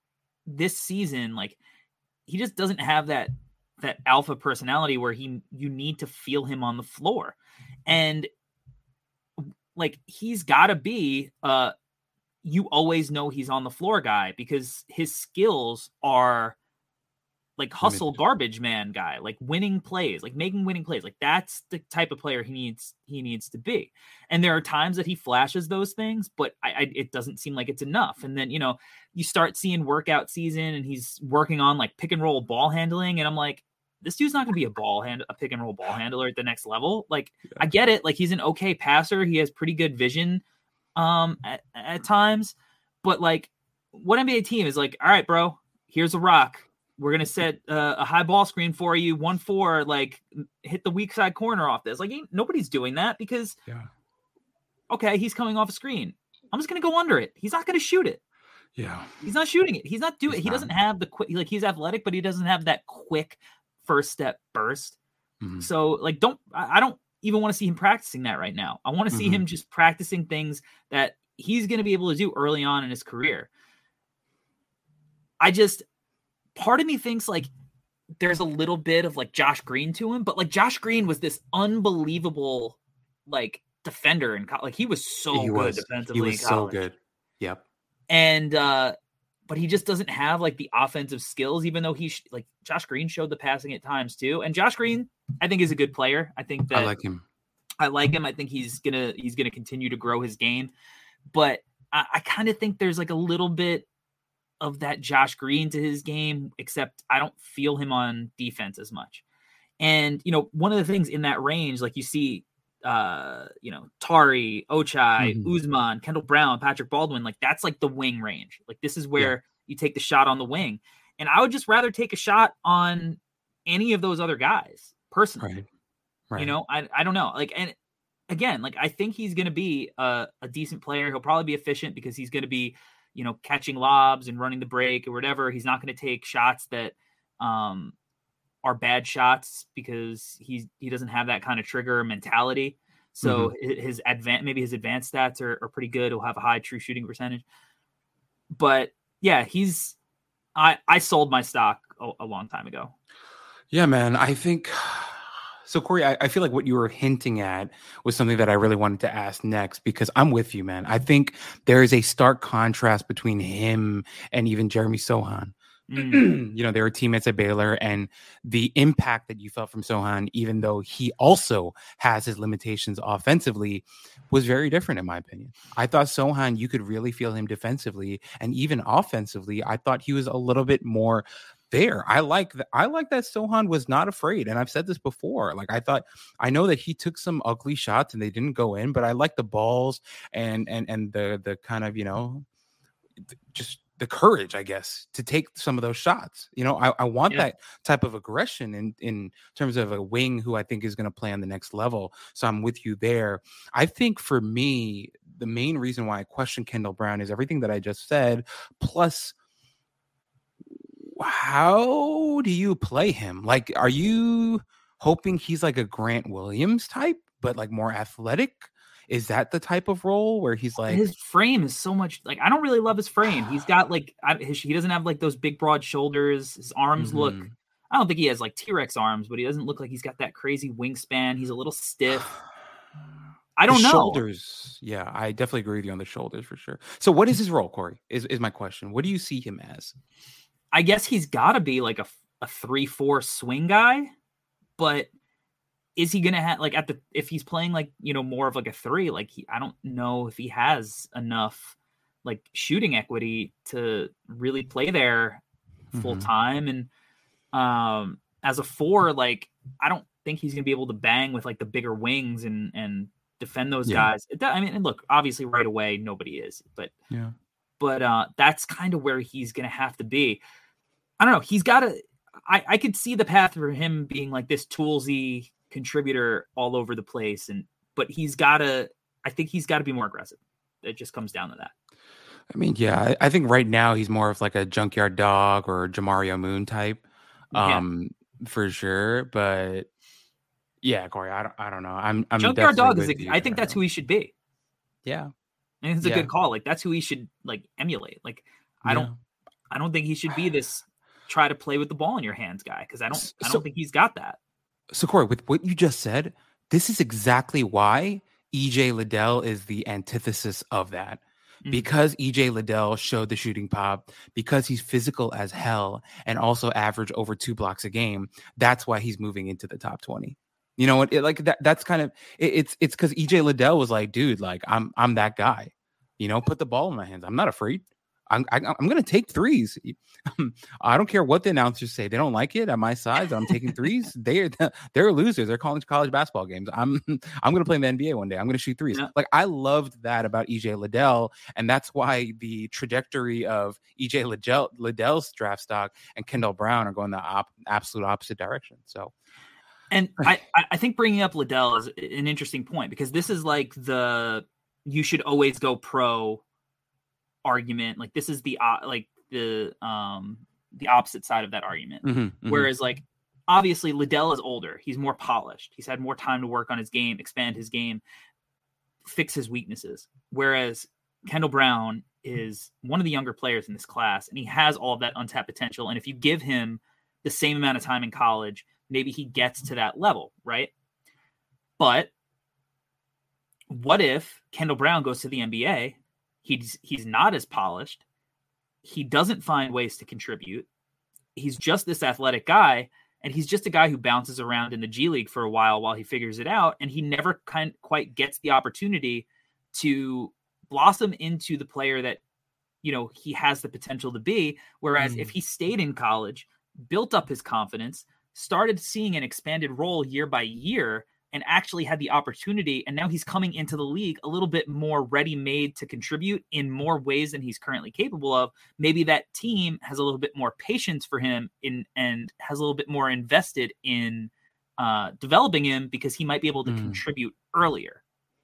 this season, like he just doesn't have that that alpha personality where he you need to feel him on the floor. And like he's got to be uh you always know he's on the floor guy, because his skills are like hustle garbage man guy, like winning plays, like making winning plays. Like that's the type of player he needs, he needs to be. And there are times that he flashes those things, but I, I it doesn't seem like it's enough. And then, you know, you start seeing workout season and he's working on like pick and roll ball handling. And I'm like, this dude's not going to be a ball hand, a pick and roll ball handler at the next level. Like yeah. I get it. Like he's an okay passer. He has pretty good vision um, at, at times, but like what N B A team is like, all right, bro, here's a rock. We're going to set uh, a high ball screen for you. One, four, like hit the weak side corner off this. Like nobody's doing that because, yeah. okay, he's coming off a screen. I'm just going to go under it. He's not going to shoot it. Yeah. He's not shooting it. He's not doing it. He not. doesn't have the quick, like he's athletic, but he doesn't have that quick first step burst. Mm-hmm. So like, don't, I, I don't even want to see him practicing that right now. I want to see mm-hmm. him just practicing things that he's going to be able to do early on in his career. I just, part of me thinks like there's a little bit of like Josh Green to him, but like Josh Green was this unbelievable like defender and co- like he was so he good was. defensively. He was in so good. Yep. And uh, but he just doesn't have like the offensive skills, even though he sh- like Josh Green showed the passing at times too. And Josh Green, I think, is a good player. I think that I like him. I like him. I think he's gonna he's gonna continue to grow his game, but I, I kind of think there's like a little bit of that Josh Green to his game, except I don't feel him on defense as much. And, you know, one of the things in that range, like you see, uh, you know, Tari, Ochai, mm-hmm. Usman, Kendall Brown, Patrick Baldwin, like that's like the wing range. Like this is where yeah. you take the shot on the wing. And I would just rather take a shot on any of those other guys personally. Right. Right. You know, I, I don't know. Like, and again, like I think he's going to be a, a decent player. He'll probably be efficient because he's going to be, you know, catching lobs and running the break or whatever. He's not going to take shots that um, are bad shots because he's, he doesn't have that kind of trigger mentality. So mm-hmm. his advanced, maybe his advanced stats are, are pretty good. He'll have a high true shooting percentage, but yeah, he's, I, I sold my stock a, a long time ago. Yeah, man. I think so. Corey, I, I feel like what you were hinting at was something that I really wanted to ask next, because I'm with you, man. I think there is a stark contrast between him and even Jeremy Sochan. Mm. You know, they were teammates at Baylor, and the impact that you felt from Sochan, even though he also has his limitations offensively, was very different, in my opinion. I thought Sochan, you could really feel him defensively, and even offensively, I thought he was a little bit more there. I like that. I like that Sochan was not afraid. And I've said this before. Like, I thought, I know that he took some ugly shots and they didn't go in, but I like the balls and, and, and the, the kind of, you know, just the courage, I guess, to take some of those shots. You know, I, I want yeah. that type of aggression in, in terms of a wing who I think is going to play on the next level. So I'm with you there. I think for me, the main reason why I question Kendall Brown is everything that I just said, plus how do you play him? Like, are you hoping he's like a Grant Williams type, but like more athletic? Is that the type of role where he's like, his frame is so much like, I don't really love his frame. He's got like, I, his, he doesn't have like those big broad shoulders. His arms mm-hmm. look, I don't think he has like T-Rex arms, but he doesn't look like he's got that crazy wingspan. He's a little stiff. I don't the know. Shoulders. Yeah, I definitely agree with you on the shoulders for sure. So what is his role, Corey, is, is my question. What do you see him as? I guess he's got to be like a, a three, four swing guy, but is he going to have like at the, if he's playing like, you know, more of like a three, like he, I don't know if he has enough like shooting equity to really play there full mm-hmm. time. And um, as a four, like, I don't think he's going to be able to bang with like the bigger wings and, and defend those yeah. guys. It, I mean, and look, obviously right away, nobody is, but yeah. But uh, that's kind of where he's going to have to be. I don't know. He's got to – I could see the path for him being like this toolsy contributor all over the place. And But he's got to – I think he's got to be more aggressive. It just comes down to that. I mean, yeah, I, I think right now he's more of like a junkyard dog or Jamario Moon type um, yeah. for sure. But, yeah, Corey, I don't, I don't know. I'm, I'm Junkyard dog is – I think that's who he should be. Yeah. And it's a yeah. good call. Like, that's who he should, like, emulate. Like, I yeah. don't I don't think he should be this try to play with the ball in your hands guy because I don't So, I don't think he's got that. So Corey, with what you just said, this is exactly why E J Liddell is the antithesis of that. Mm-hmm. Because E J Liddell showed the shooting pop, because he's physical as hell and also average over two blocks a game, that's why he's moving into the top twenty. You know what? It, like that. That's kind of it, it's it's because E J Liddell was like, dude, like I'm I'm that guy. You know, put the ball in my hands. I'm not afraid. I'm I, I'm gonna take threes. I don't care what the announcers say. They don't like it at my size. I'm taking threes. They're they're losers. They're calling college basketball games. I'm I'm gonna play in the N B A one day. I'm gonna shoot threes. Yeah. Like I loved that about E J Liddell, and that's why the trajectory of E J Liddell, Liddell's draft stock and Kendall Brown are going the op- absolute opposite direction. So. And I, I think bringing up Liddell is an interesting point because this is like the you should always go pro argument. Like this is the uh, like the um the opposite side of that argument. Mm-hmm, mm-hmm. Whereas like obviously Liddell is older. He's more polished. He's had more time to work on his game, expand his game, fix his weaknesses. Whereas Kendall Brown is one of the younger players in this class, and he has all of that untapped potential. And if you give him the same amount of time in college, maybe he gets to that level, right? But what if Kendall Brown goes to the N B A? He's he's not as polished. He doesn't find ways to contribute. He's just this athletic guy, and he's just a guy who bounces around in the G League for a while while he figures it out, and he never kind quite gets the opportunity to blossom into the player that, you know, he has the potential to be. Whereas mm. if he stayed in college, built up his confidence, started seeing an expanded role year by year, and actually had the opportunity, and now he's coming into the league a little bit more ready-made to contribute in more ways than he's currently capable of. Maybe that team has a little bit more patience for him in, and has a little bit more invested in uh, developing him because he might be able to mm. contribute earlier.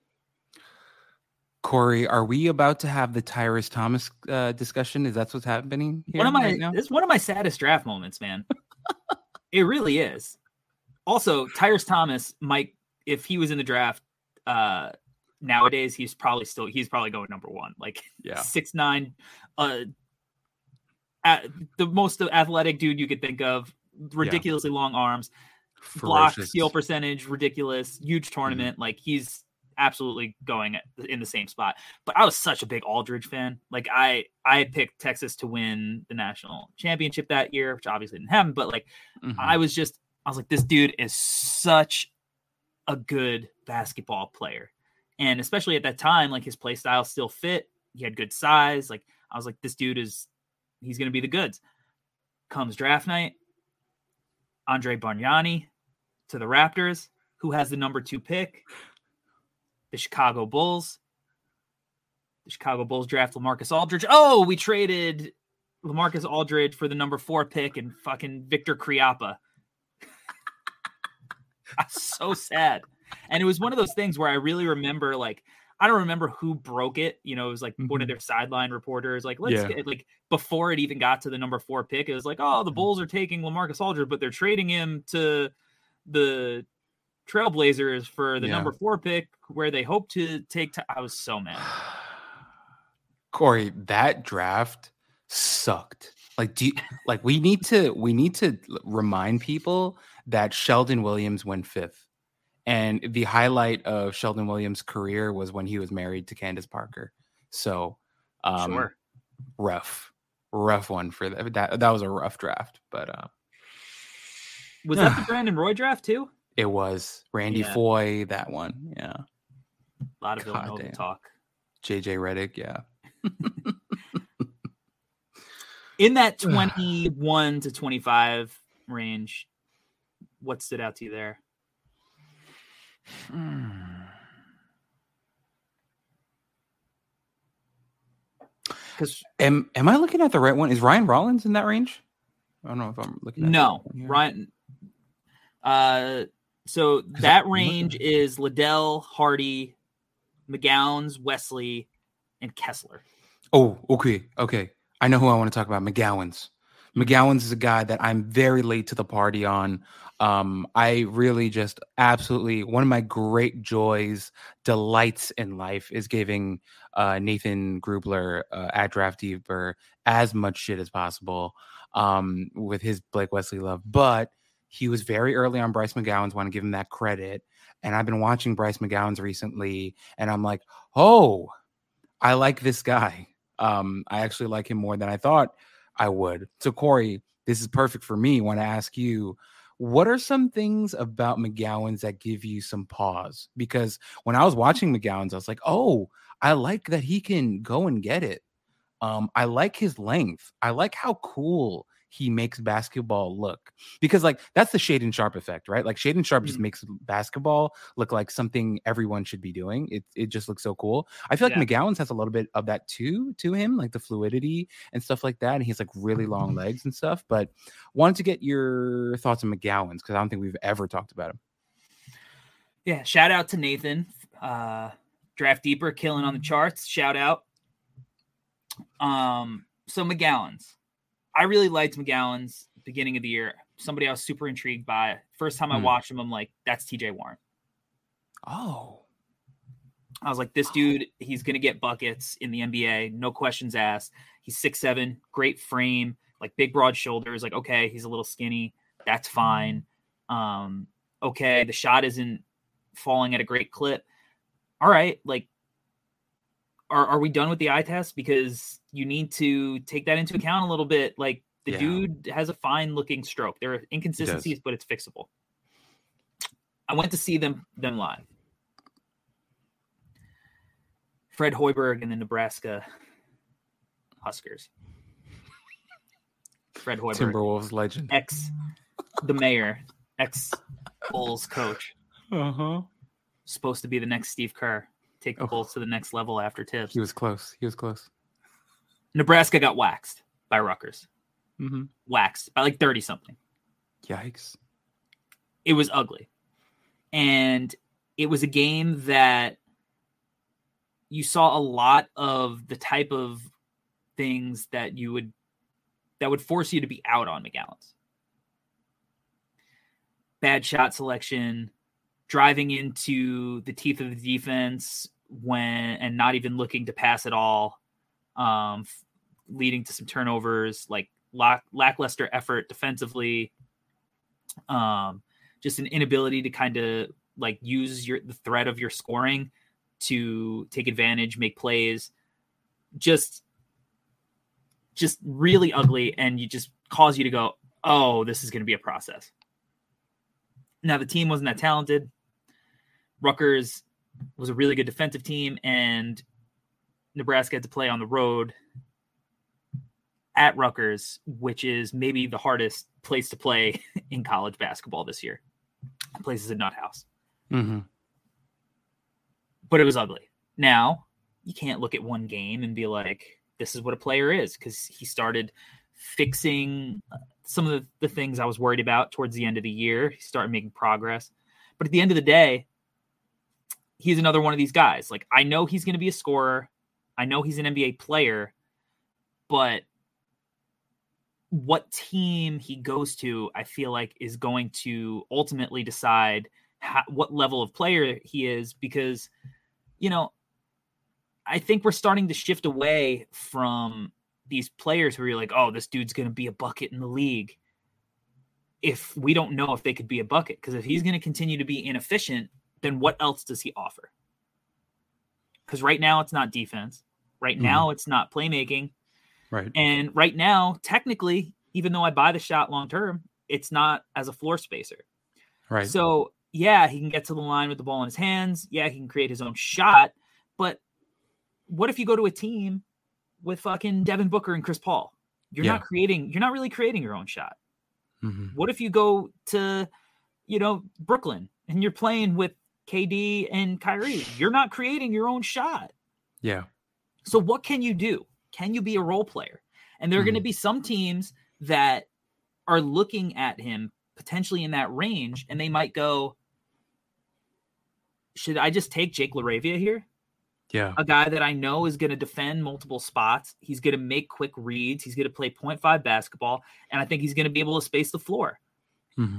Corey, are we about to have the Tyrus Thomas uh, discussion? Is that what's happening here one of my, right now? It's one of my saddest draft moments, man. It really is. Also, Tyrus Thomas might, if he was in the draft uh, nowadays, he's probably still, he's probably going number one. Like yeah. six nine, uh, at the most athletic dude you could think of, ridiculously yeah. long arms, Ferocious. block, steal percentage, ridiculous, huge tournament. Mm-hmm. Like he's absolutely going in the same spot. But I was such a big Aldridge fan. Like I, I picked Texas to win the national championship that year, which obviously didn't happen. But like mm-hmm. I was just, I was like, this dude is such a good basketball player. And especially at that time, like his play style still fit. He had good size. Like I was like, this dude is, he's going to be the goods. Comes draft night, Andre Bargnani to the Raptors, who has the number two pick. The Chicago Bulls. The Chicago Bulls draft LaMarcus Aldridge. Oh, we traded LaMarcus Aldridge for the number four pick and fucking Victor Kriapa. I'm so sad. And it was one of those things where I really remember, like, I don't remember who broke it. You know, it was like mm-hmm. one of their sideline reporters, like, let's yeah. get, like, before it even got to the number four pick, it was like, oh, the Bulls are taking LaMarcus Aldridge, but they're trading him to the Trailblazers for the yeah. number four pick where they hope to take. T- I was so mad. Corey, that draft sucked. Like, do you, like we need to we need to remind people that Sheldon Williams went fifth, and the highlight of Sheldon Williams' career was when he was married to Candace Parker. So, um, sure. rough, rough one for that. That that was a rough draft. But uh, was that the Brandon Roy draft too? It was Randy yeah. Foye, that one. Yeah, a lot of Villanova talk. J J Redick, yeah. In that twenty-one to twenty-five range, what stood out to you there? Because am am I looking at the right one? Is Ryan Rollins in that range? I don't know if I'm looking at no Ryan. Uh, so that, that range is Liddell, Hardy, McGowens, Wesley, and Kessler. Oh, okay, okay. I know who I want to talk about. McGowens. McGowan's is a guy that I'm very late to the party on. Um, I really just absolutely one of my great joys, delights in life is giving uh, Nathan Grubler uh, at Draft Deeper as much shit as possible um, with his Blake Wesley love. But he was very early on Bryce McGowan's. Want to give him that credit. And I've been watching Bryce McGowan's recently, and I'm like, oh, I like this guy. Um, I actually like him more than I thought I would. So, Corey, this is perfect for me. I want to ask you, what are some things about McGowan's that give you some pause? Because when I was watching McGowan's, I was like, oh, I like that he can go and get it. Um, I like his length. I like how cool he makes basketball look, because like that's the Shaden Sharp effect, right? Like Shaden Sharp mm-hmm. just makes basketball look like something everyone should be doing. It it just looks so cool. I feel like yeah. McGowan's has a little bit of that too to him, like the fluidity and stuff like that. And he's like really long legs and stuff. But wanted to get your thoughts on McGowan's because I don't think we've ever talked about him. Yeah, shout out to Nathan, uh, Draft Deeper, killing on the charts. Shout out. Um, so McGowan's. I really liked McGowan's beginning of the year. Somebody I was super intrigued by. First time I hmm. watched him, I'm like, that's T J Warren. Oh. I was like, this dude, he's going to get buckets in the N B A. No questions asked. He's six seven, great frame, like big, broad shoulders. Like, okay, he's a little skinny. That's fine. Um, okay, the shot isn't falling at a great clip. All right, like, Are are we done with the eye test? Because you need to take that into account a little bit. Like the yeah. dude has a fine looking stroke. There are inconsistencies, but it's fixable. I went to see them them live. Fred Hoiberg and the Nebraska Huskers. Fred Hoiberg, Timberwolves legend, ex the mayor, ex Bulls coach. Uh huh. Supposed to be the next Steve Kerr. Take the oh. Bulls to the next level after Tibbs. He was close. He was close. Nebraska got waxed by Rutgers. Mm-hmm. Waxed by like thirty something. Yikes. It was ugly. And it was a game that you saw a lot of the type of things that you would, that would force you to be out on McGowan's. Bad shot selection, driving into the teeth of the defense when and not even looking to pass at all, um, f- leading to some turnovers, like lack, lackluster effort defensively, um, just an inability to kind of like use your the threat of your scoring to take advantage, make plays, just just really ugly, and you just cause you to go, oh, this is going to be a process. Now the team wasn't that talented. Rutgers was a really good defensive team, and Nebraska had to play on the road at Rutgers, which is maybe the hardest place to play in college basketball this year. The place is a nut house. Mm-hmm. But it was ugly. Now, you can't look at one game and be like, this is what a player is, because he started fixing some of the, the things I was worried about towards the end of the year. He started making progress. But at the end of the day, he's another one of these guys. Like, I know he's going to be a scorer. I know he's an N B A player, but what team he goes to, I feel like, is going to ultimately decide how, what level of player he is, because, you know, I think we're starting to shift away from these players where you're like, oh, this dude's going to be a bucket in the league, if we don't know if they could be a bucket. Because if he's going to continue to be inefficient, then what else does he offer? Because right now it's not defense. Right now mm. it's not playmaking. Right. And right now, technically, even though I buy the shot long term, it's not as a floor spacer. Right. So, yeah, he can get to the line with the ball in his hands. Yeah, he can create his own shot. But what if you go to a team with fucking Devin Booker and Chris Paul? You're yeah. not creating, you're not really creating your own shot. Mm-hmm. What if you go to, you know, Brooklyn and you're playing with K D and Kyrie? You're not creating your own shot. Yeah. So what can you do? Can you be a role player? And there are mm-hmm. going to be some teams that are looking at him potentially in that range, and they might go, should I just take Jake LaRavia here? Yeah. A guy that I know is going to defend multiple spots. He's going to make quick reads. He's going to play point five basketball. And I think he's going to be able to space the floor. Mm-hmm.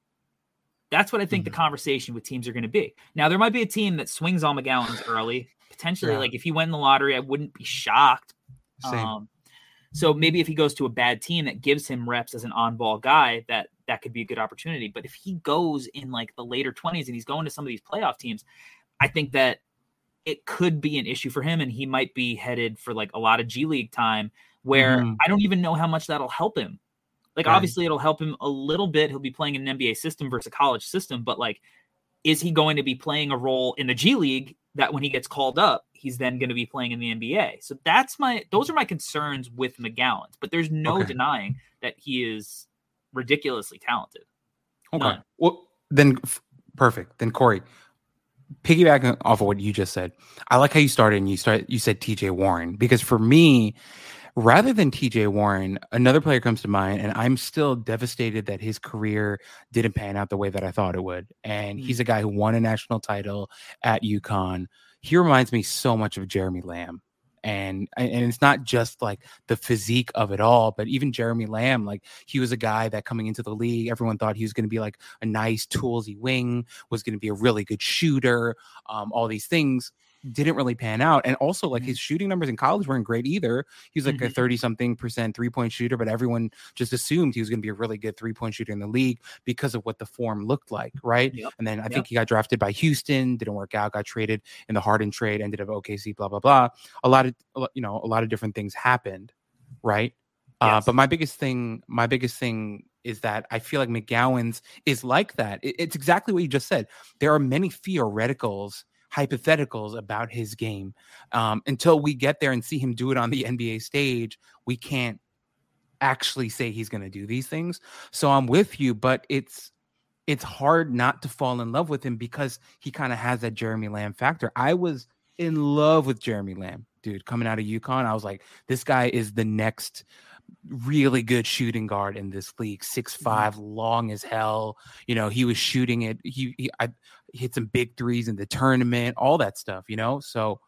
That's what I think mm-hmm. the conversation with teams are going to be. Now, there might be a team that swings on McGowens early. Potentially, yeah. like if he went in the lottery, I wouldn't be shocked. Same. Um, so maybe if he goes to a bad team that gives him reps as an on-ball guy, that that could be a good opportunity. But if he goes in like the later twenties and he's going to some of these playoff teams, I think that it could be an issue for him, and he might be headed for like a lot of G League time where mm-hmm. I don't even know how much that'll help him. Like, right. obviously it'll help him a little bit. He'll be playing in an N B A system versus a college system, but like, is he going to be playing a role in the G League that when he gets called up, he's then going to be playing in the N B A? So that's my, those are my concerns with McGowens, but there's no okay. denying that he is ridiculously talented. Okay. None. Well, then f- perfect. Then Corey, piggybacking off of what you just said, I like how you started and you started, you said T J Warren, because for me, rather than T J Warren, another player comes to mind, and I'm still devastated that his career didn't pan out the way that I thought it would. And he's a guy who won a national title at UConn. He reminds me so much of Jeremy Lamb. And, and it's not just like the physique of it all, but even Jeremy Lamb, like he was a guy that coming into the league, everyone thought he was going to be like a nice toolsy wing, was going to be a really good shooter, um, all these things. Didn't really pan out. And also like his shooting numbers in college weren't great either. He was like mm-hmm. a thirty something percent three-point shooter, but everyone just assumed he was going to be a really good three-point shooter in the league because of what the form looked like, right? Yep. And then I yep. think he got drafted by Houston, didn't work out, got traded in the Harden trade, ended up O K C, blah blah blah. A lot of you know a lot of different things happened, right? Yes. Uh, but my biggest thing, my biggest thing is that I feel like McGowens is like that. It, it's exactly what you just said. There are many theoreticals, hypotheticals about his game. Um, until we get there and see him do it on the N B A stage, we can't actually say he's going to do these things. So I'm with you, but it's it's hard not to fall in love with him because he kind of has that Jeremy Lamb factor. I was in love with Jeremy Lamb, dude, coming out of UConn. I was like, this guy is the next really good shooting guard in this league. six five, mm-hmm. long as hell. You know, he was shooting it. He, he I hit some big threes in the tournament, all that stuff, you know? So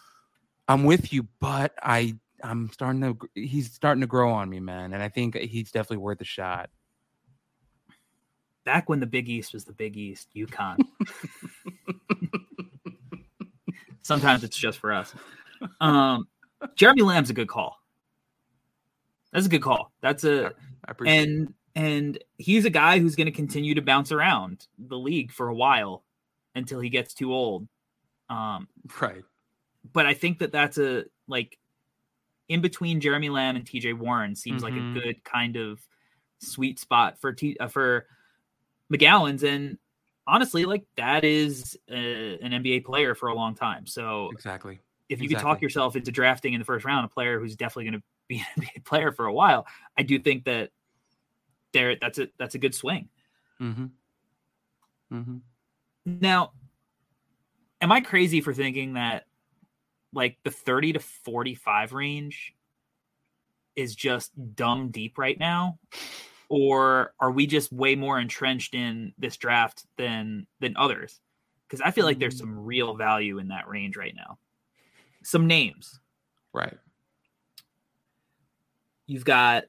I'm with you, but I, I'm starting to, he's starting to grow on me, man. And I think he's definitely worth a shot. Back when the Big East was the Big East, UConn. Sometimes it's just for us. Um, Jeremy Lamb's a good call. That's a good call. That's a, I appreciate and, it. and he's a guy who's going to continue to bounce around the league for a while until he gets too old. Um, right. But I think that that's a, like, in between Jeremy Lamb and T J Warren seems mm-hmm. like a good kind of sweet spot for T, uh, for McGowens. And honestly, like, that is a, an N B A player for a long time. So exactly. if you exactly. could talk yourself into drafting in the first round a player who's definitely going to be an N B A player for a while, I do think that there that's a that's a good swing. Mm-hmm. Mm-hmm. Now, am I crazy for thinking that like the thirty to forty-five range is just dumb deep right now? Or are we just way more entrenched in this draft than than others? Because I feel like there's some real value in that range right now. Some names. Right. You've got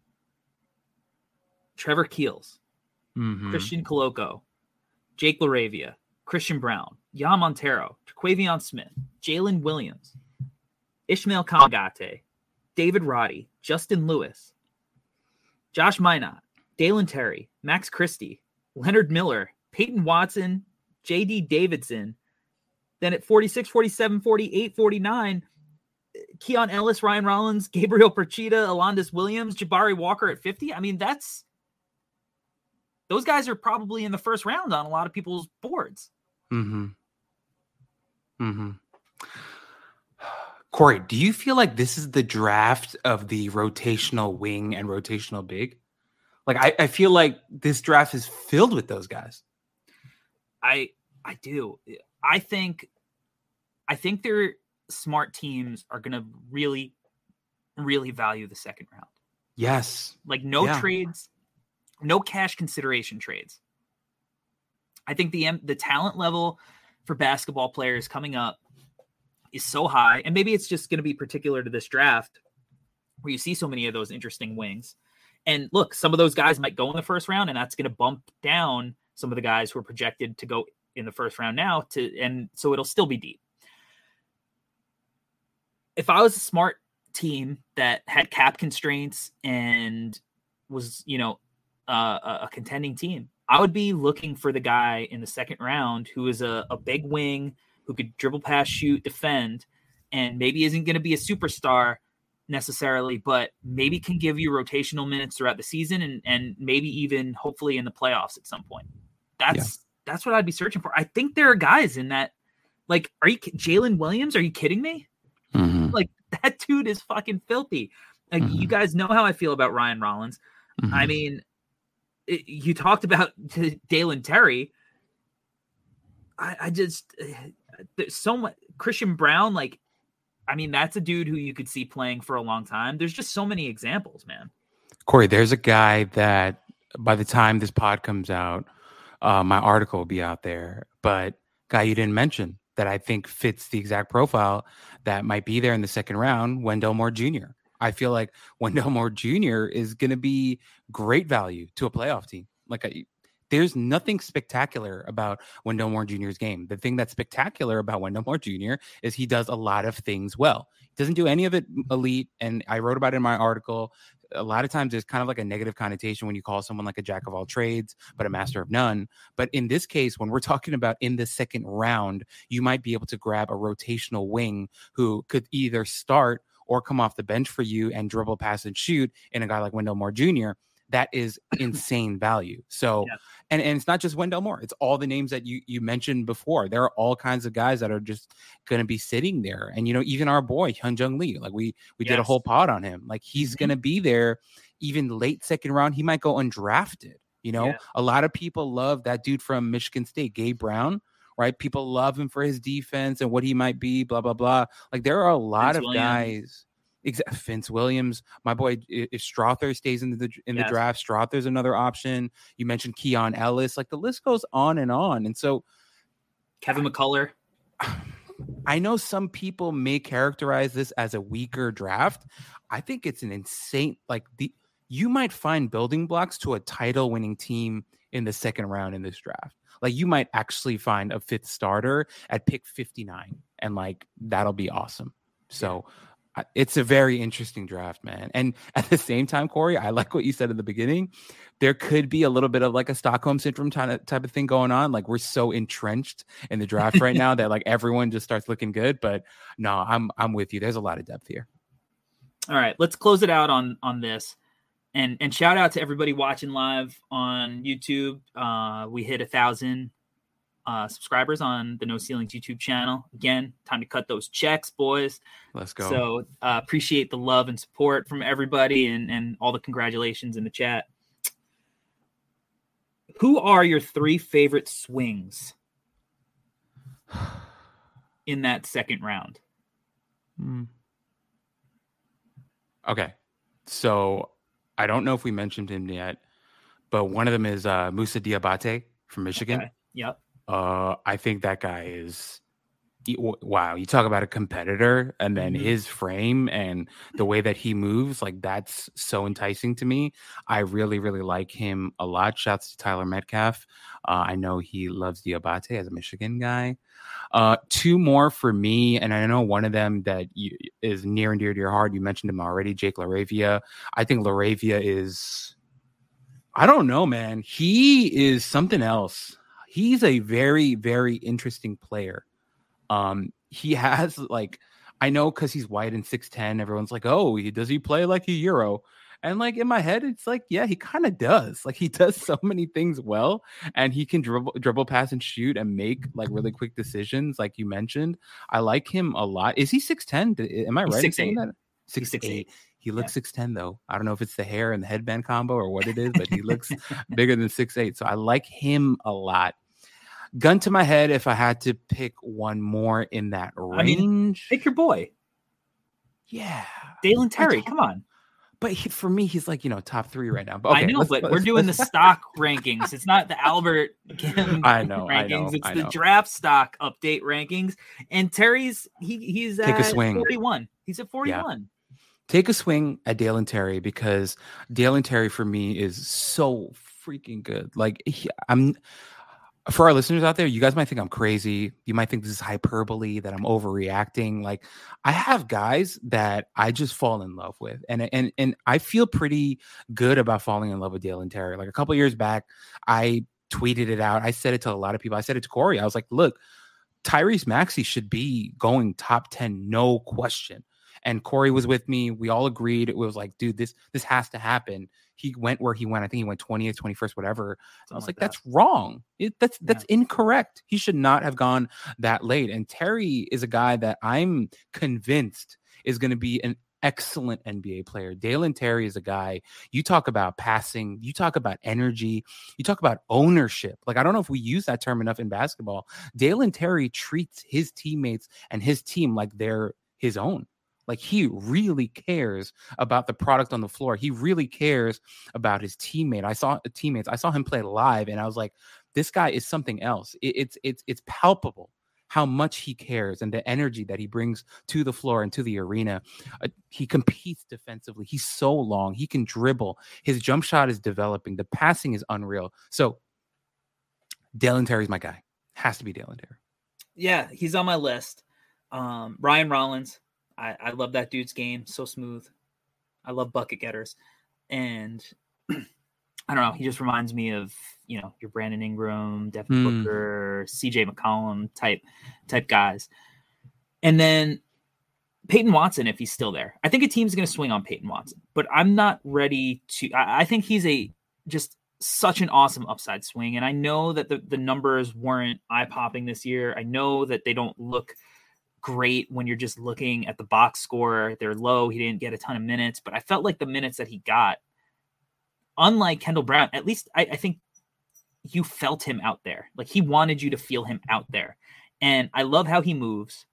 Trevor Keels, mm-hmm. Christian Coloco, Jake LaRavia, Christian Brown, Jan Montero, Quavion Smith, Jalen Williams, Ishmael Kamagate, David Roddy, Justin Lewis, Josh Minot, Dalen Terry, Max Christie, Leonard Miller, Peyton Watson, J D Davidson. Then at forty-six, forty-seven, forty-eight, forty-nine, Keon Ellis, Ryan Rollins, Gabriel Perchita, Alondas Williams, Jabari Walker at fifty. I mean, that's those guys are probably in the first round on a lot of people's boards. Mm-hmm. Mm-hmm. Corey, do you feel like this is the draft of the rotational wing and rotational big? Like, I, I feel like this draft is filled with those guys. I I do. I think I think they're smart teams are going to really, really value the second round. Yes. Like no yeah. trades, no cash consideration trades. I think the the talent level for basketball players coming up is so high. And maybe it's just going to be particular to this draft where you see so many of those interesting wings. And look, some of those guys might go in the first round, and that's going to bump down some of the guys who are projected to go in the first round now to, and so it'll still be deep. If I was a smart team that had cap constraints and was, you know, uh, a contending team, I would be looking for the guy in the second round who is a, a big wing who could dribble, pass, shoot, defend, and maybe isn't going to be a superstar necessarily, but maybe can give you rotational minutes throughout the season and, and maybe even hopefully in the playoffs at some point. That's yeah. that's what I'd be searching for. I think there are guys in that. Like, are you Jalen Williams? Are you kidding me? Mm-hmm. Like, that dude is fucking filthy. Like, mm-hmm. you guys know how I feel about Ryan Rollins. Mm-hmm. I mean, it, you talked about Dalen Terry. I, I just there's so much Christian Brown. Like, I mean, that's a dude who you could see playing for a long time. There's just so many examples, man. Corey, there's a guy that by the time this pod comes out, uh, my article will be out there. But guy you didn't mention that I think fits the exact profile that might be there in the second round, Wendell Moore Junior I feel like Wendell Moore Junior is going to be great value to a playoff team. Like, I, there's nothing spectacular about Wendell Moore Junior's game. The thing that's spectacular about Wendell Moore Junior is he does a lot of things well. He doesn't do any of it elite. And I wrote about it in my article. A lot of times there's kind of like a negative connotation when you call someone like a jack of all trades, but a master of none. But in this case, when we're talking about in the second round, you might be able to grab a rotational wing who could either start or come off the bench for you and dribble, pass, and shoot in a guy like Wendell Moore Junior That is insane value. So, yeah. and, and it's not just Wendell Moore. It's all the names that you, you mentioned before. There are all kinds of guys that are just going to be sitting there. And, you know, even our boy, Hyunjung Lee, like we, we yes. did a whole pod on him. Like he's mm-hmm. going to be there even late second round. He might go undrafted. You know, yeah. a lot of people love that dude from Michigan State, Gabe Brown, right? People love him for his defense and what he might be, blah, blah, blah. Like there are a lot Vince of Williams. guys. Exactly. Vince Williams, my boy, if Strother stays in the in the yes. draft, Strother's another option. You mentioned Keon Ellis. Like the list goes on and on. And so Kevin McCullough. I know some people may characterize this as a weaker draft. I think it's an insane, like the you might find building blocks to a title winning team in the second round in this draft. Like you might actually find a fifth starter at pick fifty-nine, and like that'll be awesome. So it's a very interesting draft, man. And at the same time, Corey, I like what you said in the beginning. There could be a little bit of like a Stockholm syndrome type of, type of thing going on. Like we're so entrenched in the draft right now that like everyone just starts looking good. But no, I'm I'm with you. There's a lot of depth here. All right, let's close it out on on this. And and shout out to everybody watching live on YouTube. Uh, we hit a thousand uh, subscribers on the No Ceilings YouTube channel. Again, time to cut those checks, boys. Let's go. So uh, appreciate the love and support from everybody and, and all the congratulations in the chat. Who are your three favorite swings in that second round? Hmm. Okay. So I don't know if we mentioned him yet, but one of them is uh, Musa Diabate from Michigan. Okay. Yep. Uh, I think that guy is wow. You talk about a competitor, and then mm-hmm. his frame and the way that he moves, like that's so enticing to me. I really, really like him a lot. Shouts to Tyler Metcalf. Uh, I know he loves Diabate as a Michigan guy. Uh, two more for me, and I know one of them that you, is near and dear to your heart. You mentioned him already, Jake LaRavia. I think LaRavia is, I don't know, man. He is something else. He's a very, very interesting player. Um, he has like, I know because he's white and six ten, everyone's like, oh, he, does he play like a Euro? And like in my head, it's like, yeah, he kind of does. Like he does so many things well, and he can dribble, dribble, pass, and shoot, and make like really quick decisions, like you mentioned. I like him a lot. Is he six ten? Am I right in saying that? six eight. He looks six ten though. I don't know if it's the hair and the headband combo or what it is, but he looks bigger than six eight. So I like him a lot. Gun to my head, if I had to pick one more in that range, I mean, pick your boy. Yeah, Dalen Terry. Come on. but he, for me, he's like, you know, top three right now. But okay, I know, let's, but let's, we're doing let's, the stock rankings. It's not the Albert Kim I know, rankings. I know, it's I the know. draft stock update rankings. And Terry's he he's Take a at swing. forty-one. He's at forty-one. Yeah. Take a swing at Dale and Terry, because Dale and Terry for me is so freaking good. Like he, I'm. For our listeners out there, you guys might think I'm crazy. You might think this is hyperbole, that I'm overreacting. Like, I have guys that I just fall in love with, and and and I feel pretty good about falling in love with Dale and Terry. Like a couple years back, I tweeted it out. I said it to a lot of people. I said it to Corey. I was like, "Look, Tyrese Maxey should be going top ten, no question." And Corey was with me. We all agreed. It was like, dude, this this has to happen. He went where he went. I think he went twentieth, twenty-first, whatever. I was like, like that. that's wrong. It, that's yeah. that's incorrect. He should not have gone that late. And Terry is a guy that I'm convinced is going to be an excellent N B A player. Dale and Terry is a guy, you talk about passing, you talk about energy, you talk about ownership. Like, I don't know if we use that term enough in basketball. Dale and Terry treats his teammates and his team like they're his own. Like, he really cares about the product on the floor. He really cares about his teammate. I saw teammates. I saw him play live, and I was like, this guy is something else. It, it's it's it's palpable how much he cares and the energy that he brings to the floor and to the arena. Uh, he competes defensively. He's so long. He can dribble. His jump shot is developing. The passing is unreal. So Dale and Terry's my guy. Has to be Dale and Terry. Yeah, he's on my list. Um, Ryan Rollins. I, I love that dude's game. So smooth. I love bucket getters. And I don't know. He just reminds me of, you know, your Brandon Ingram, Devin mm. Booker, C J McCollum type, type guys. And then Peyton Watson, if he's still there. I think a team's going to swing on Peyton Watson, but I'm not ready to. I, I think he's a just such an awesome upside swing. And I know that the, the numbers weren't eye-popping this year. I know that they don't look great when you're just looking at the box score. They're low. He didn't get a ton of minutes, but I felt like the minutes that he got, unlike Kendall Brown, at least I, I think you felt him out there. Like, he wanted you to feel him out there. And I love how he moves.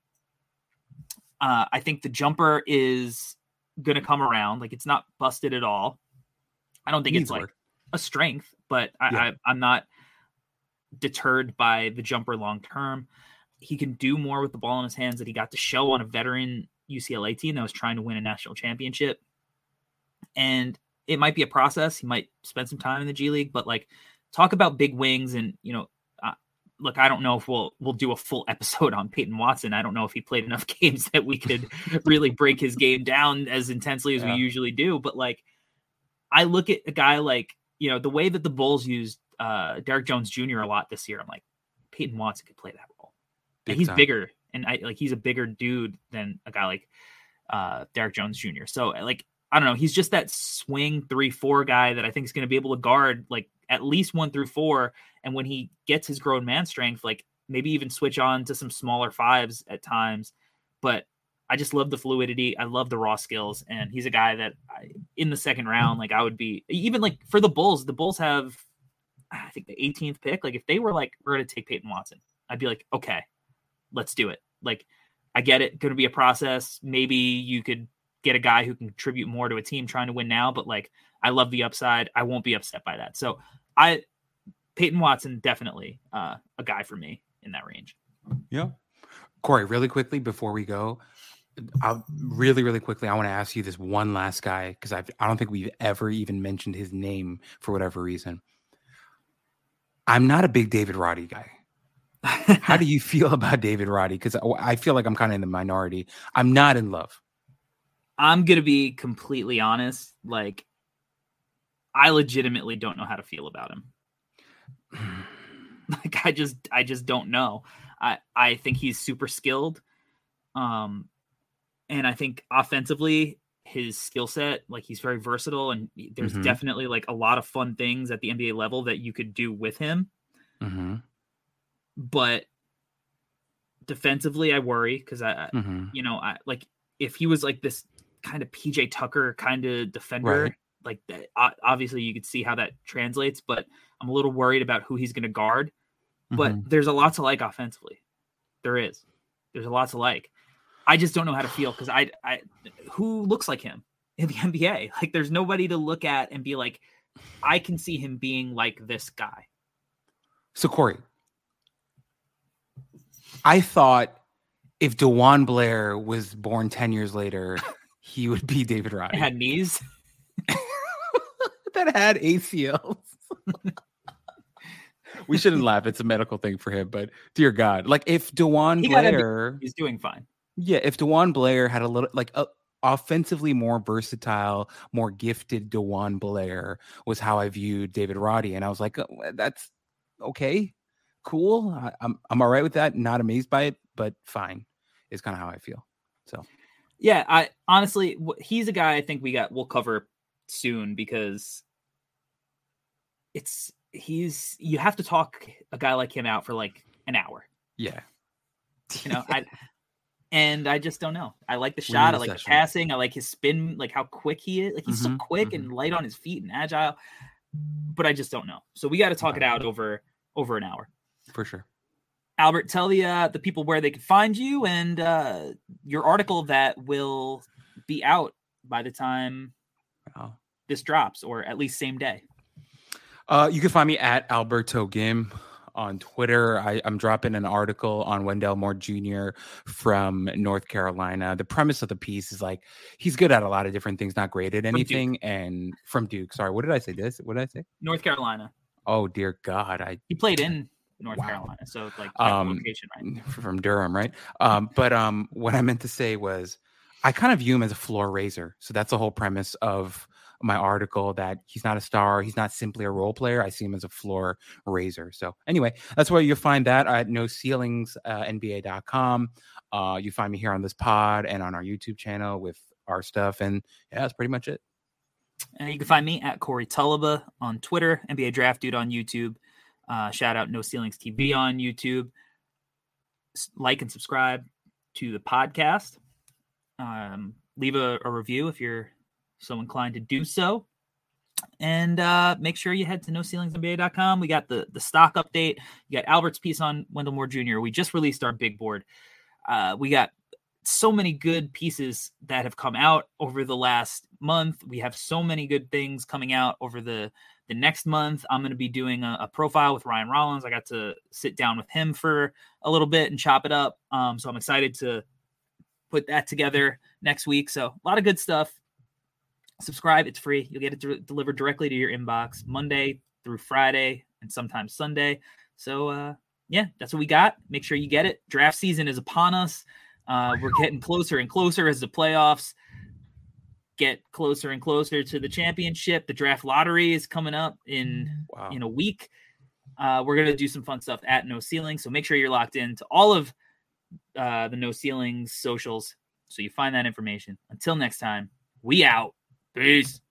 Uh, I think the jumper is going to come around. Like, it's not busted at all. I don't think Needs it's like work. a strength, but I, yeah. I, I'm not deterred by the jumper long term. He can do more with the ball in his hands that he got to show on a veteran U C L A team that was trying to win a national championship. And it might be a process. He might spend some time in the G League, but like, talk about big wings. And, you know, uh, look, I don't know if we'll, we'll do a full episode on Peyton Watson. I don't know if he played enough games that we could really break his game down as intensely as yeah. we usually do. But like, I look at a guy like, you know, the way that the Bulls used uh, Derrick Jones Junior a lot this year. I'm like, Peyton Watson could play that role. And he's time. bigger, and I like he's a bigger dude than a guy like uh, Derrick Jones Junior So, like, I don't know, he's just that swing three four guy that I think is going to be able to guard like at least one through four. And when he gets his grown man strength, like maybe even switch on to some smaller fives at times. But I just love the fluidity. I love the raw skills, and he's a guy that I, in the second round, like I would be even like for the Bulls. The Bulls have, I think, the eighteenth pick. Like if they were like, we're going to take Peyton Watson, I'd be like, okay, let's do it. Like, I get it. Going to be a process. Maybe you could get a guy who can contribute more to a team trying to win now, but like, I love the upside. I won't be upset by that. So I, Peyton Watson, definitely uh, a guy for me in that range. Yeah. Corey, really quickly before we go, I'll really, really quickly, I want to ask you this one last guy, because I I don't think we've ever even mentioned his name for whatever reason. I'm not a big David Roddy guy. How do you feel about David Roddy? Because I feel like I'm kind of in the minority. I'm not in love. I'm going to be completely honest. Like, I legitimately don't know how to feel about him. Like, I just, I just don't know. I, I think he's super skilled. Um, and I think offensively, his skill set, like he's very versatile, and there's mm-hmm. definitely like a lot of fun things at the N B A level that you could do with him. Mm-hmm. But defensively, I worry because I, mm-hmm. you know, I like if he was like this kind of P J Tucker kind of defender, right. like that, obviously you could see how that translates, but I'm a little worried about who he's going to guard. Mm-hmm. But there's a lot to like offensively. There is. There's a lot to like. I just don't know how to feel because I, I, who looks like him? in the N B A. Like, there's nobody to look at and be like, I can see him being like this guy. So, Corey, I thought if DeJuan Blair was born ten years later, he would be David Roddy. Had knees. That had A C Ls. We shouldn't laugh. It's a medical thing for him, but dear God, like if DeJuan He gotta Blair, be- he's doing fine. yeah, if DeJuan Blair had a little like a offensively more versatile, more gifted DeJuan Blair was how I viewed David Roddy, and I was like, oh, that's okay, cool. I, I'm I'm all right with that. Not amazed by it, but fine. Is kind of how I feel. So, yeah, I honestly, he's a guy I think we got we'll cover soon because it's he's you have to talk a guy like him out for like an hour. Yeah, you know, I and I just don't know. I like the shot. I like the passing. I like his spin, like how quick he is. Like he's mm-hmm, so quick mm-hmm. and light on his feet and agile. But I just don't know. So we got to talk okay. it out over over an hour for sure. Albert, tell the uh, the people where they can find you and uh, your article that will be out by the time wow. this drops, or at least same day. Uh, you can find me at Alberto Gim on Twitter. I, I'm dropping an article on Wendell Moore Junior from North Carolina. The premise of the piece is like he's good at a lot of different things, not great at anything. And from Duke, sorry, what did I say? This? What did I say? North Carolina. Oh dear God, I he played in North wow. Carolina, so like um, location, right? From Durham, right? Um, but um, what I meant to say was, I kind of view him as a floor raiser. So that's the whole premise of my article, that he's not a star, he's not simply a role player. I see him as a floor raiser. So anyway, that's where you'll find that at no ceilings N B A dot com. Uh, you find me here on this pod and on our YouTube channel with our stuff, and yeah, that's pretty much it. And you can find me at Corey Tulaba on Twitter, N B A Draft Dude on YouTube. Uh, shout out No Ceilings T V on YouTube. Like and subscribe to the podcast. Um, leave a, a review if you're so inclined to do so. And uh, make sure you head to no ceilings N B A dot com. We got the, the stock update. You got Albert's piece on Wendell Moore Junior We just released our big board. Uh, we got so many good pieces that have come out over the last month. We have so many good things coming out over the, the next month. I'm going to be doing a, a profile with Ryan Rollins. I got to sit down with him for a little bit and chop it up. Um, so I'm excited to put that together next week. So a lot of good stuff. Subscribe. It's free. You'll get it de- delivered directly to your inbox Monday through Friday and sometimes Sunday. So uh, yeah, that's what we got. Make sure you get it. Draft season is upon us. Uh, we're getting closer and closer as the playoffs get closer and closer to the championship. The draft lottery is coming up in, wow. in a week. Uh, we're going to do some fun stuff at No Ceilings. So make sure you're locked in to all of uh, the No Ceilings socials so you find that information. Until next time, we out. Peace.